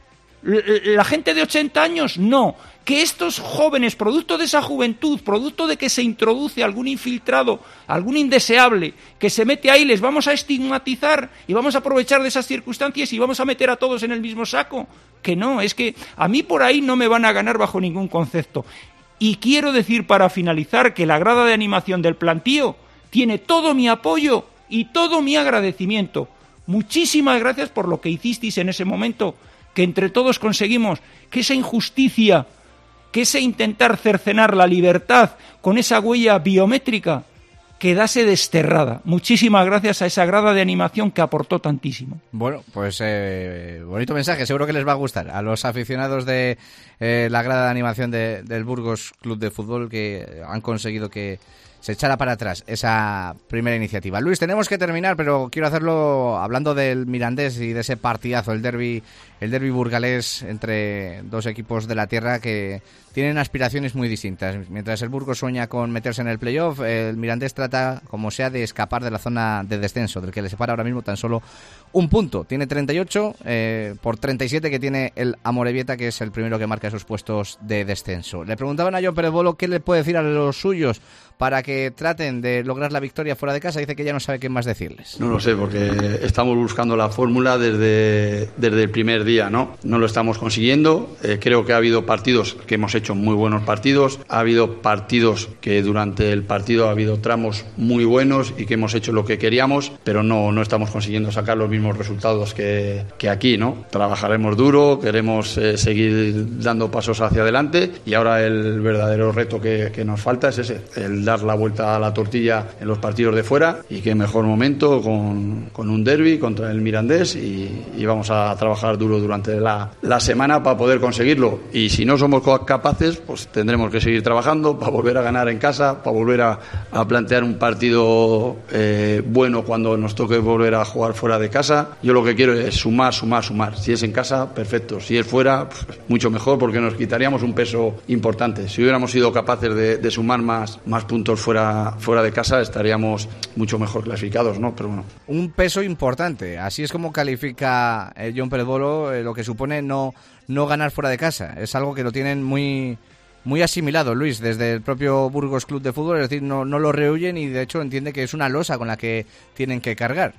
¿La gente de 80 años? No. Que estos jóvenes, producto de esa juventud, producto de que se introduce algún infiltrado, algún indeseable, que se mete ahí, les vamos a estigmatizar y vamos a aprovechar de esas circunstancias y vamos a meter a todos en el mismo saco. Que no, es que a mí por ahí no me van a ganar bajo ningún concepto. Y quiero decir para finalizar que la grada de animación del plantío tiene todo mi apoyo y todo mi agradecimiento. Muchísimas gracias por lo que hicisteis en ese momento, que entre todos conseguimos que esa injusticia, que ese intentar cercenar la libertad con esa huella biométrica quedase desterrada. Muchísimas gracias a esa grada de animación que aportó tantísimo. Bueno, pues bonito mensaje, seguro que les va a gustar a los aficionados de la grada de animación del Burgos Club de Fútbol, que han conseguido que se echara para atrás esa primera iniciativa. Luis, tenemos que terminar, pero quiero hacerlo hablando del Mirandés y de ese partidazo, el derbi burgalés entre dos equipos de la tierra que tienen aspiraciones muy distintas. Mientras el Burgos sueña con meterse en el playoff, el Mirandés trata, como sea, de escapar de la zona de descenso, del que le separa ahora mismo tan solo un punto. Tiene 38 por 37 que tiene el Amorebieta, que es el primero que marca esos puestos de descenso. Le preguntaban a Jon Pérez Bolo qué le puede decir a los suyos para que traten de lograr la victoria fuera de casa. Dice que ya no sabe qué más decirles. No lo sé, porque estamos buscando la fórmula desde el primer día, ¿no? No lo estamos consiguiendo. Creo que ha habido partidos que hemos hecho muy buenos partidos. Ha habido partidos que durante el partido ha habido tramos muy buenos y que hemos hecho lo que queríamos, pero no estamos consiguiendo sacar los mismos resultados que aquí, ¿no? Trabajaremos duro, queremos seguir dando pasos hacia adelante y ahora el verdadero reto que nos falta es ese, el dar la vuelta a la tortilla en los partidos de fuera, y qué mejor momento con un derbi contra el Mirandés, y vamos a trabajar duro durante la semana para poder conseguirlo, y si no somos capaces pues tendremos que seguir trabajando para volver a ganar en casa, para volver a plantear un partido bueno cuando nos toque volver a jugar fuera de casa. Yo lo que quiero es sumar, si es en casa, perfecto, si es fuera, pues mucho mejor, porque nos quitaríamos un peso importante. Si hubiéramos sido capaces de sumar más puntos fuera de casa, estaríamos mucho mejor clasificados, ¿no? Pero bueno. Un peso importante, así es como califica Jon Pérez Bolo lo que supone no ganar fuera de casa. Es algo que lo tienen muy asimilado, Luis, desde el propio Burgos Club de Fútbol, es decir, no lo rehuyen y de hecho entiende que es una losa con la que tienen que cargar.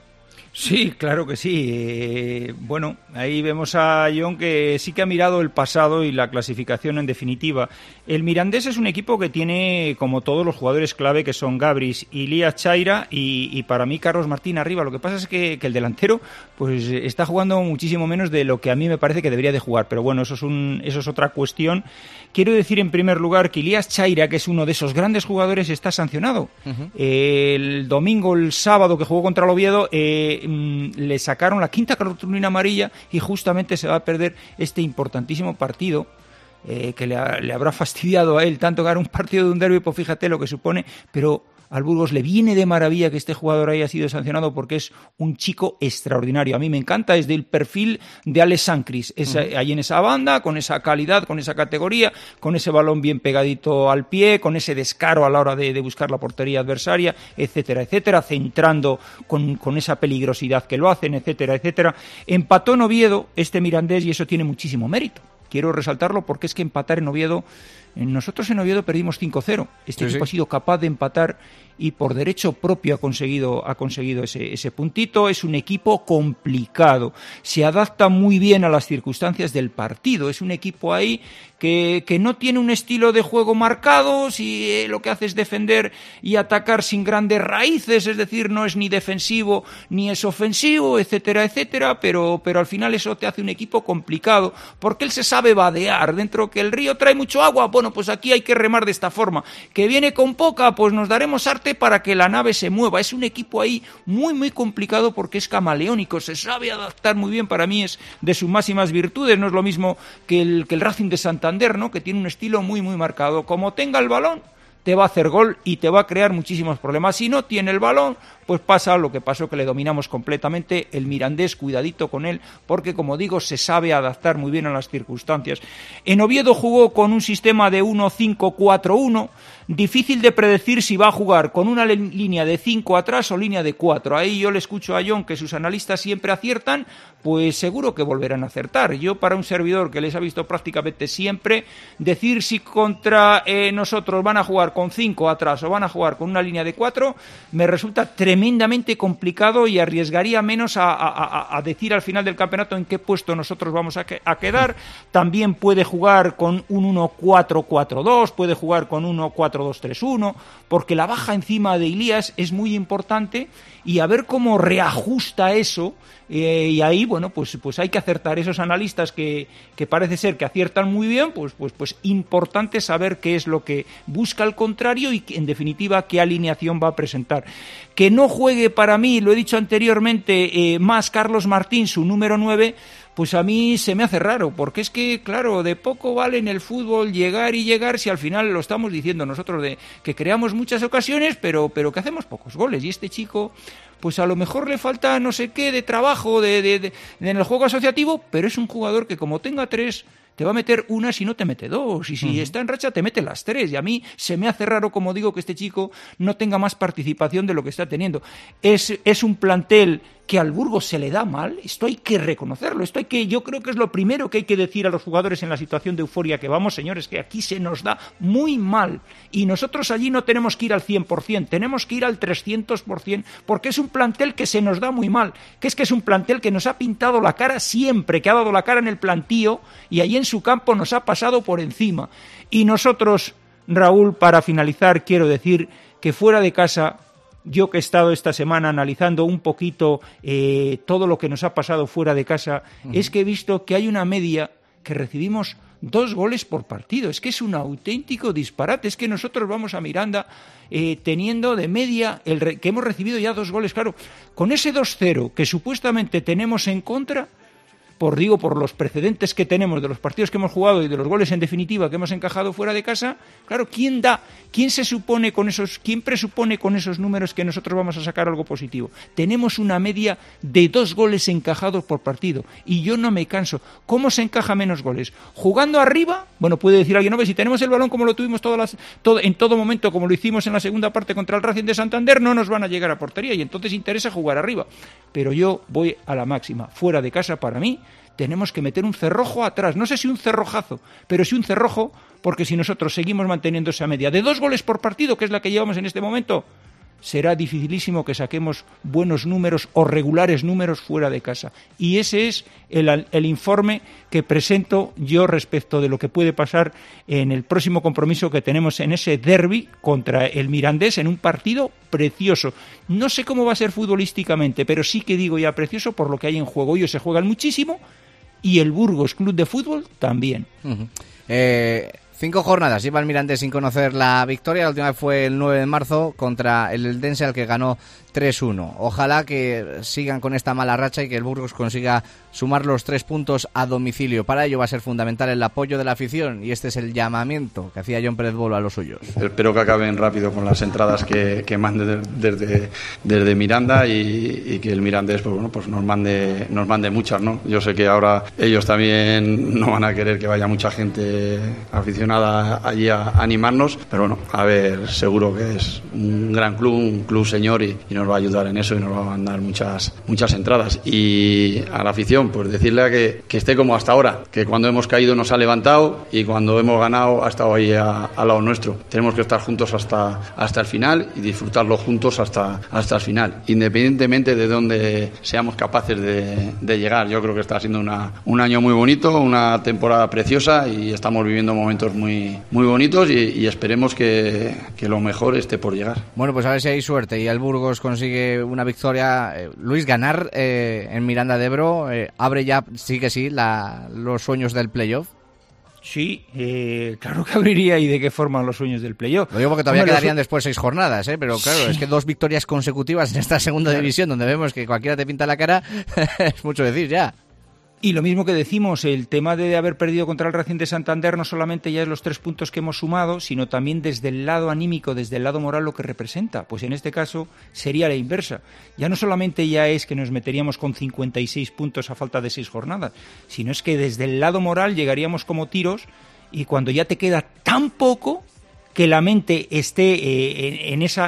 Sí, claro que sí. Bueno, ahí vemos a Jon que sí que ha mirado el pasado y la clasificación en definitiva. El Mirandés es un equipo que tiene, como todos los jugadores clave, que son Gabris, Ilías Chaira y para mí Carlos Martín arriba. Lo que pasa es que el delantero pues está jugando muchísimo menos de lo que a mí me parece que debería de jugar. Pero bueno, eso es otra cuestión. Quiero decir en primer lugar que Ilías Chaira, que es uno de esos grandes jugadores, está sancionado. Uh-huh. El sábado que jugó contra el Oviedo, le sacaron la quinta cartulina amarilla y justamente se va a perder este importantísimo partido que le habrá fastidiado a él tanto ganar un partido de un derbi, pues fíjate lo que supone, pero al Burgos le viene de maravilla que este jugador haya sido sancionado porque es un chico extraordinario. A mí me encanta, es del perfil de Alex Sancris, ahí en esa banda, con esa calidad, con esa categoría, con ese balón bien pegadito al pie, con ese descaro a la hora de buscar la portería adversaria, etcétera, etcétera, centrando con esa peligrosidad que lo hacen, etcétera, etcétera. Empató en Oviedo este Mirandés y eso tiene muchísimo mérito. Quiero resaltarlo porque es que empatar en Oviedo, nosotros en Oviedo perdimos 5-0. Este equipo ha sido capaz de empatar y por derecho propio ha conseguido ese puntito. Es un equipo complicado, se adapta muy bien a las circunstancias del partido. Es un equipo ahí que no tiene un estilo de juego marcado, si lo que hace es defender y atacar sin grandes raíces, es decir, no es ni defensivo ni es ofensivo, etcétera, etcétera, pero al final eso te hace un equipo complicado, porque él se sabe vadear. Dentro que el río trae mucho agua, bueno, pues aquí hay que remar de esta forma. Que viene con poca, pues nos daremos arte para que la nave se mueva. Es un equipo ahí muy, muy complicado porque es camaleónico, se sabe adaptar muy bien. Para mí es de sus máximas virtudes. No es lo mismo que el Racing de Santander, ¿no? Que tiene un estilo muy, muy marcado. Como tenga el balón, te va a hacer gol y te va a crear muchísimos problemas. Si no tiene el balón, pues pasa lo que pasó, que le dominamos completamente. El Mirandés, cuidadito con él, porque como digo, se sabe adaptar muy bien a las circunstancias. En Oviedo jugó con un sistema de 1-5-4-1, difícil de predecir si va a jugar con una línea de 5 atrás o línea de 4. Ahí yo le escucho a John que sus analistas siempre aciertan, pues seguro que volverán a acertar. Yo, para un servidor que les ha visto prácticamente siempre, decir si contra nosotros van a jugar con 5 atrás o van a jugar con una línea de 4, me resulta tremendamente complicado y arriesgaría menos a decir al final del campeonato en qué puesto nosotros vamos a quedar. También puede jugar con un 1-4-4-2, puede jugar con 1-4-2-3-1, porque la baja encima de Ilías es muy importante, y a ver cómo reajusta eso. Y ahí, bueno, pues hay que acertar. Esos analistas que parece ser que aciertan muy bien, pues importante saber qué es lo que busca el contrario y, en definitiva, qué alineación va a presentar. Que no juegue, para mí, lo he dicho anteriormente, más Carlos Martín, su número 9, pues a mí se me hace raro, porque es que, claro, de poco vale en el fútbol llegar y llegar si al final lo estamos diciendo nosotros, de que creamos muchas ocasiones, pero que hacemos pocos goles. Y este chico, pues a lo mejor le falta no sé qué de trabajo en el juego asociativo, pero es un jugador que, como tenga 3, te va a meter una si no te mete 2, y si está en racha te mete las 3, y a mí se me hace raro, como digo, que este chico no tenga más participación de lo que está teniendo. Es un plantel que al Burgos se le da mal, esto hay que reconocerlo, yo creo que es lo primero que hay que decir a los jugadores en la situación de euforia que vamos, señores, que aquí se nos da muy mal, y nosotros allí no tenemos que ir al 100%, tenemos que ir al 300%, porque es un plantel que se nos da muy mal, que es un plantel que nos ha pintado la cara siempre, que ha dado la cara en el plantío, y allí en su campo nos ha pasado por encima. Y nosotros, Raúl, para finalizar, quiero decir que fuera de casa, yo que he estado esta semana analizando un poquito todo lo que nos ha pasado fuera de casa, es que he visto que hay una media que recibimos 2 goles por partido. Es que es un auténtico disparate. Es que nosotros vamos a Miranda teniendo de media que hemos recibido ya 2 goles. Claro, con ese 2-0 que supuestamente tenemos en contra, por los precedentes que tenemos de los partidos que hemos jugado y de los goles en definitiva que hemos encajado fuera de casa, claro, ¿quién presupone con esos números que nosotros vamos a sacar algo positivo? Tenemos una media de 2 goles encajados por partido, y yo no me canso. ¿Cómo se encaja menos goles? ¿Jugando arriba? Bueno, puede decir alguien, no, si tenemos el balón como lo tuvimos en todo momento, como lo hicimos en la segunda parte contra el Racing de Santander, no nos van a llegar a portería, y entonces interesa jugar arriba. Pero yo voy a la máxima. Fuera de casa, para mí, tenemos que meter un cerrojo atrás. No sé si un cerrojazo, pero sí un cerrojo, porque si nosotros seguimos manteniendo esa media de 2 goles por partido, que es la que llevamos en este momento, será dificilísimo que saquemos buenos números o regulares números fuera de casa. Y ese es el informe que presento yo respecto de lo que puede pasar en el próximo compromiso que tenemos en ese derbi contra el Mirandés, en un partido precioso. No sé cómo va a ser futbolísticamente, pero sí que digo ya precioso por lo que hay en juego. Ellos se juegan muchísimo y el Burgos Club de Fútbol también. 5 jornadas lleva el Mirandés sin conocer la victoria. La última fue el 9 de marzo contra el Eldense, al que ganó 3-1. Ojalá que sigan con esta mala racha y que el Burgos consiga sumar los 3 puntos a domicilio. Para ello va a ser fundamental el apoyo de la afición, y este es el llamamiento que hacía John Pérez Bolo a los suyos. Espero que acaben rápido con las entradas que manden desde Miranda, y que el Mirandés pues nos mande muchas, ¿no? Yo sé que ahora ellos también no van a querer que vaya mucha gente aficionada allí a animarnos, pero bueno, a ver, seguro que es un gran club, un club señor, y nos va a ayudar en eso, y nos va a mandar muchas entradas. Y a la afición, pues decirle que esté como hasta ahora, que cuando hemos caído nos ha levantado, y cuando hemos ganado ha estado ahí al lado nuestro. Tenemos que estar juntos hasta el final y disfrutarlo juntos hasta el final, independientemente de dónde seamos capaces de llegar. Yo creo que está siendo un año muy bonito, una temporada preciosa, y estamos viviendo momentos muy, muy bonitos, y esperemos que lo mejor esté por llegar. Bueno, pues a ver si hay suerte y el Burgos consigue una victoria. Luis, ganar en Miranda de Ebro abre ya, sí que sí, los sueños del playoff. Sí, claro que abriría. ¿Y de qué forma los sueños del playoff? Lo digo porque todavía quedarían después 6 jornadas, pero claro, sí. Es que 2 victorias consecutivas en esta segunda división, donde vemos que cualquiera te pinta la cara, es mucho decir ya. Y lo mismo que decimos, el tema de haber perdido contra el Racing de Santander no solamente ya es los 3 puntos que hemos sumado, sino también desde el lado anímico, desde el lado moral lo que representa. Pues en este caso sería la inversa. Ya no solamente ya es que nos meteríamos con 56 puntos a falta de 6 jornadas, sino es que desde el lado moral llegaríamos como tiros y cuando ya te queda tan poco que la mente esté en esa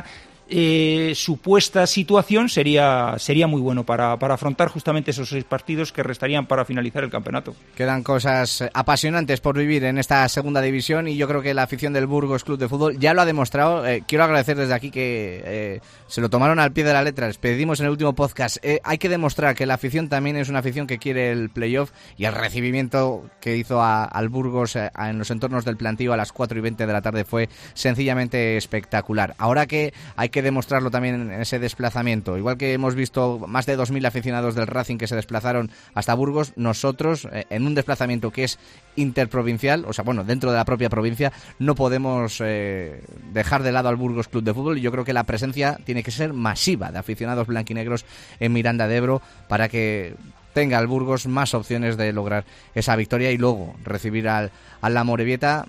supuesta situación sería muy bueno para afrontar justamente esos 6 partidos que restarían para finalizar el campeonato. Quedan cosas apasionantes por vivir en esta segunda división y yo creo que la afición del Burgos Club de Fútbol ya lo ha demostrado. Quiero agradecer desde aquí que se lo tomaron al pie de la letra. Les pedimos en el último podcast, hay que demostrar que la afición también es una afición que quiere el playoff, y el recibimiento que hizo al Burgos en los entornos del plantío a las 4:20 de la tarde fue sencillamente espectacular. Ahora que hay que demostrarlo también en ese desplazamiento, igual que hemos visto más de 2.000 aficionados del Racing que se desplazaron hasta Burgos, nosotros en un desplazamiento que es interprovincial, o sea, bueno, dentro de la propia provincia, no podemos dejar de lado al Burgos Club de Fútbol, y yo creo que la presencia tiene que ser masiva de aficionados blanquinegros en Miranda de Ebro para que tenga el Burgos más opciones de lograr esa victoria y luego recibir al la Amorebieta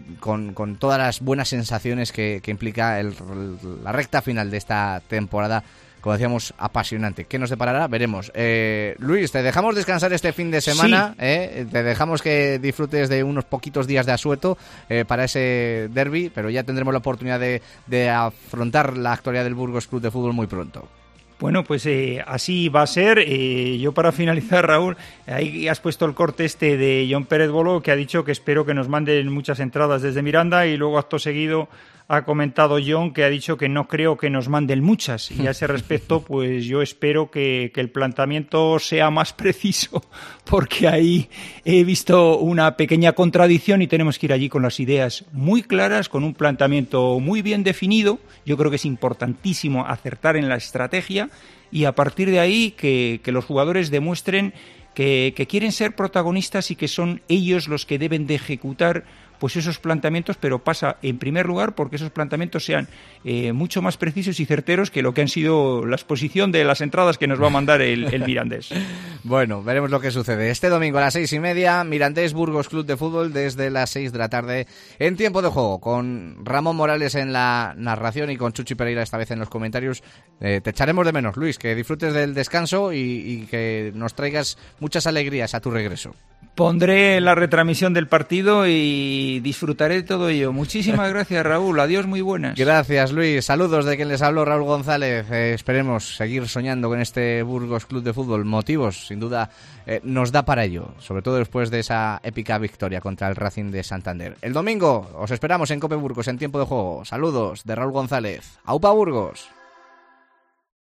con todas las buenas sensaciones que implica la recta final de esta temporada, como decíamos, apasionante. ¿Qué nos deparará? Veremos. Luis, te dejamos descansar este fin de semana, sí. Te dejamos que disfrutes de unos poquitos días de asueto para ese derbi, pero ya tendremos la oportunidad de afrontar la actualidad del Burgos Club de Fútbol muy pronto. Bueno, pues así va a ser. Yo para finalizar, Raúl, ahí has puesto el corte este de John Pérez Bolo, que ha dicho que espero que nos manden muchas entradas desde Miranda, y luego acto seguido ha comentado John que ha dicho que no creo que nos manden muchas, y a ese respecto pues yo espero que el planteamiento sea más preciso, porque ahí he visto una pequeña contradicción y tenemos que ir allí con las ideas muy claras, con un planteamiento muy bien definido. Yo creo que es importantísimo acertar en la estrategia y a partir de ahí que los jugadores demuestren que quieren ser protagonistas y que son ellos los que deben de ejecutar pues esos planteamientos, pero pasa en primer lugar porque esos planteamientos sean mucho más precisos y certeros que lo que han sido la exposición de las entradas que nos va a mandar el Mirandés. Bueno, veremos lo que sucede. Este domingo a las 6:30, Mirandés Burgos Club de Fútbol desde las 6 de la tarde en tiempo de juego, con Ramón Morales en la narración y con Chuchi Pereira esta vez en los comentarios. Te echaremos de menos, Luis, que disfrutes del descanso y que nos traigas muchas alegrías a tu regreso. Pondré la retransmisión del partido y disfrutaré de todo ello. Muchísimas gracias, Raúl. Adiós, muy buenas. Gracias, Luis. Saludos de quien les habló, Raúl González. Esperemos seguir soñando con este Burgos Club de Fútbol. Motivos, sin duda, nos da para ello, sobre todo después de esa épica victoria contra el Racing de Santander. El domingo os esperamos en Cope Burgos en tiempo de juego. Saludos de Raúl González. ¡Aupa Burgos!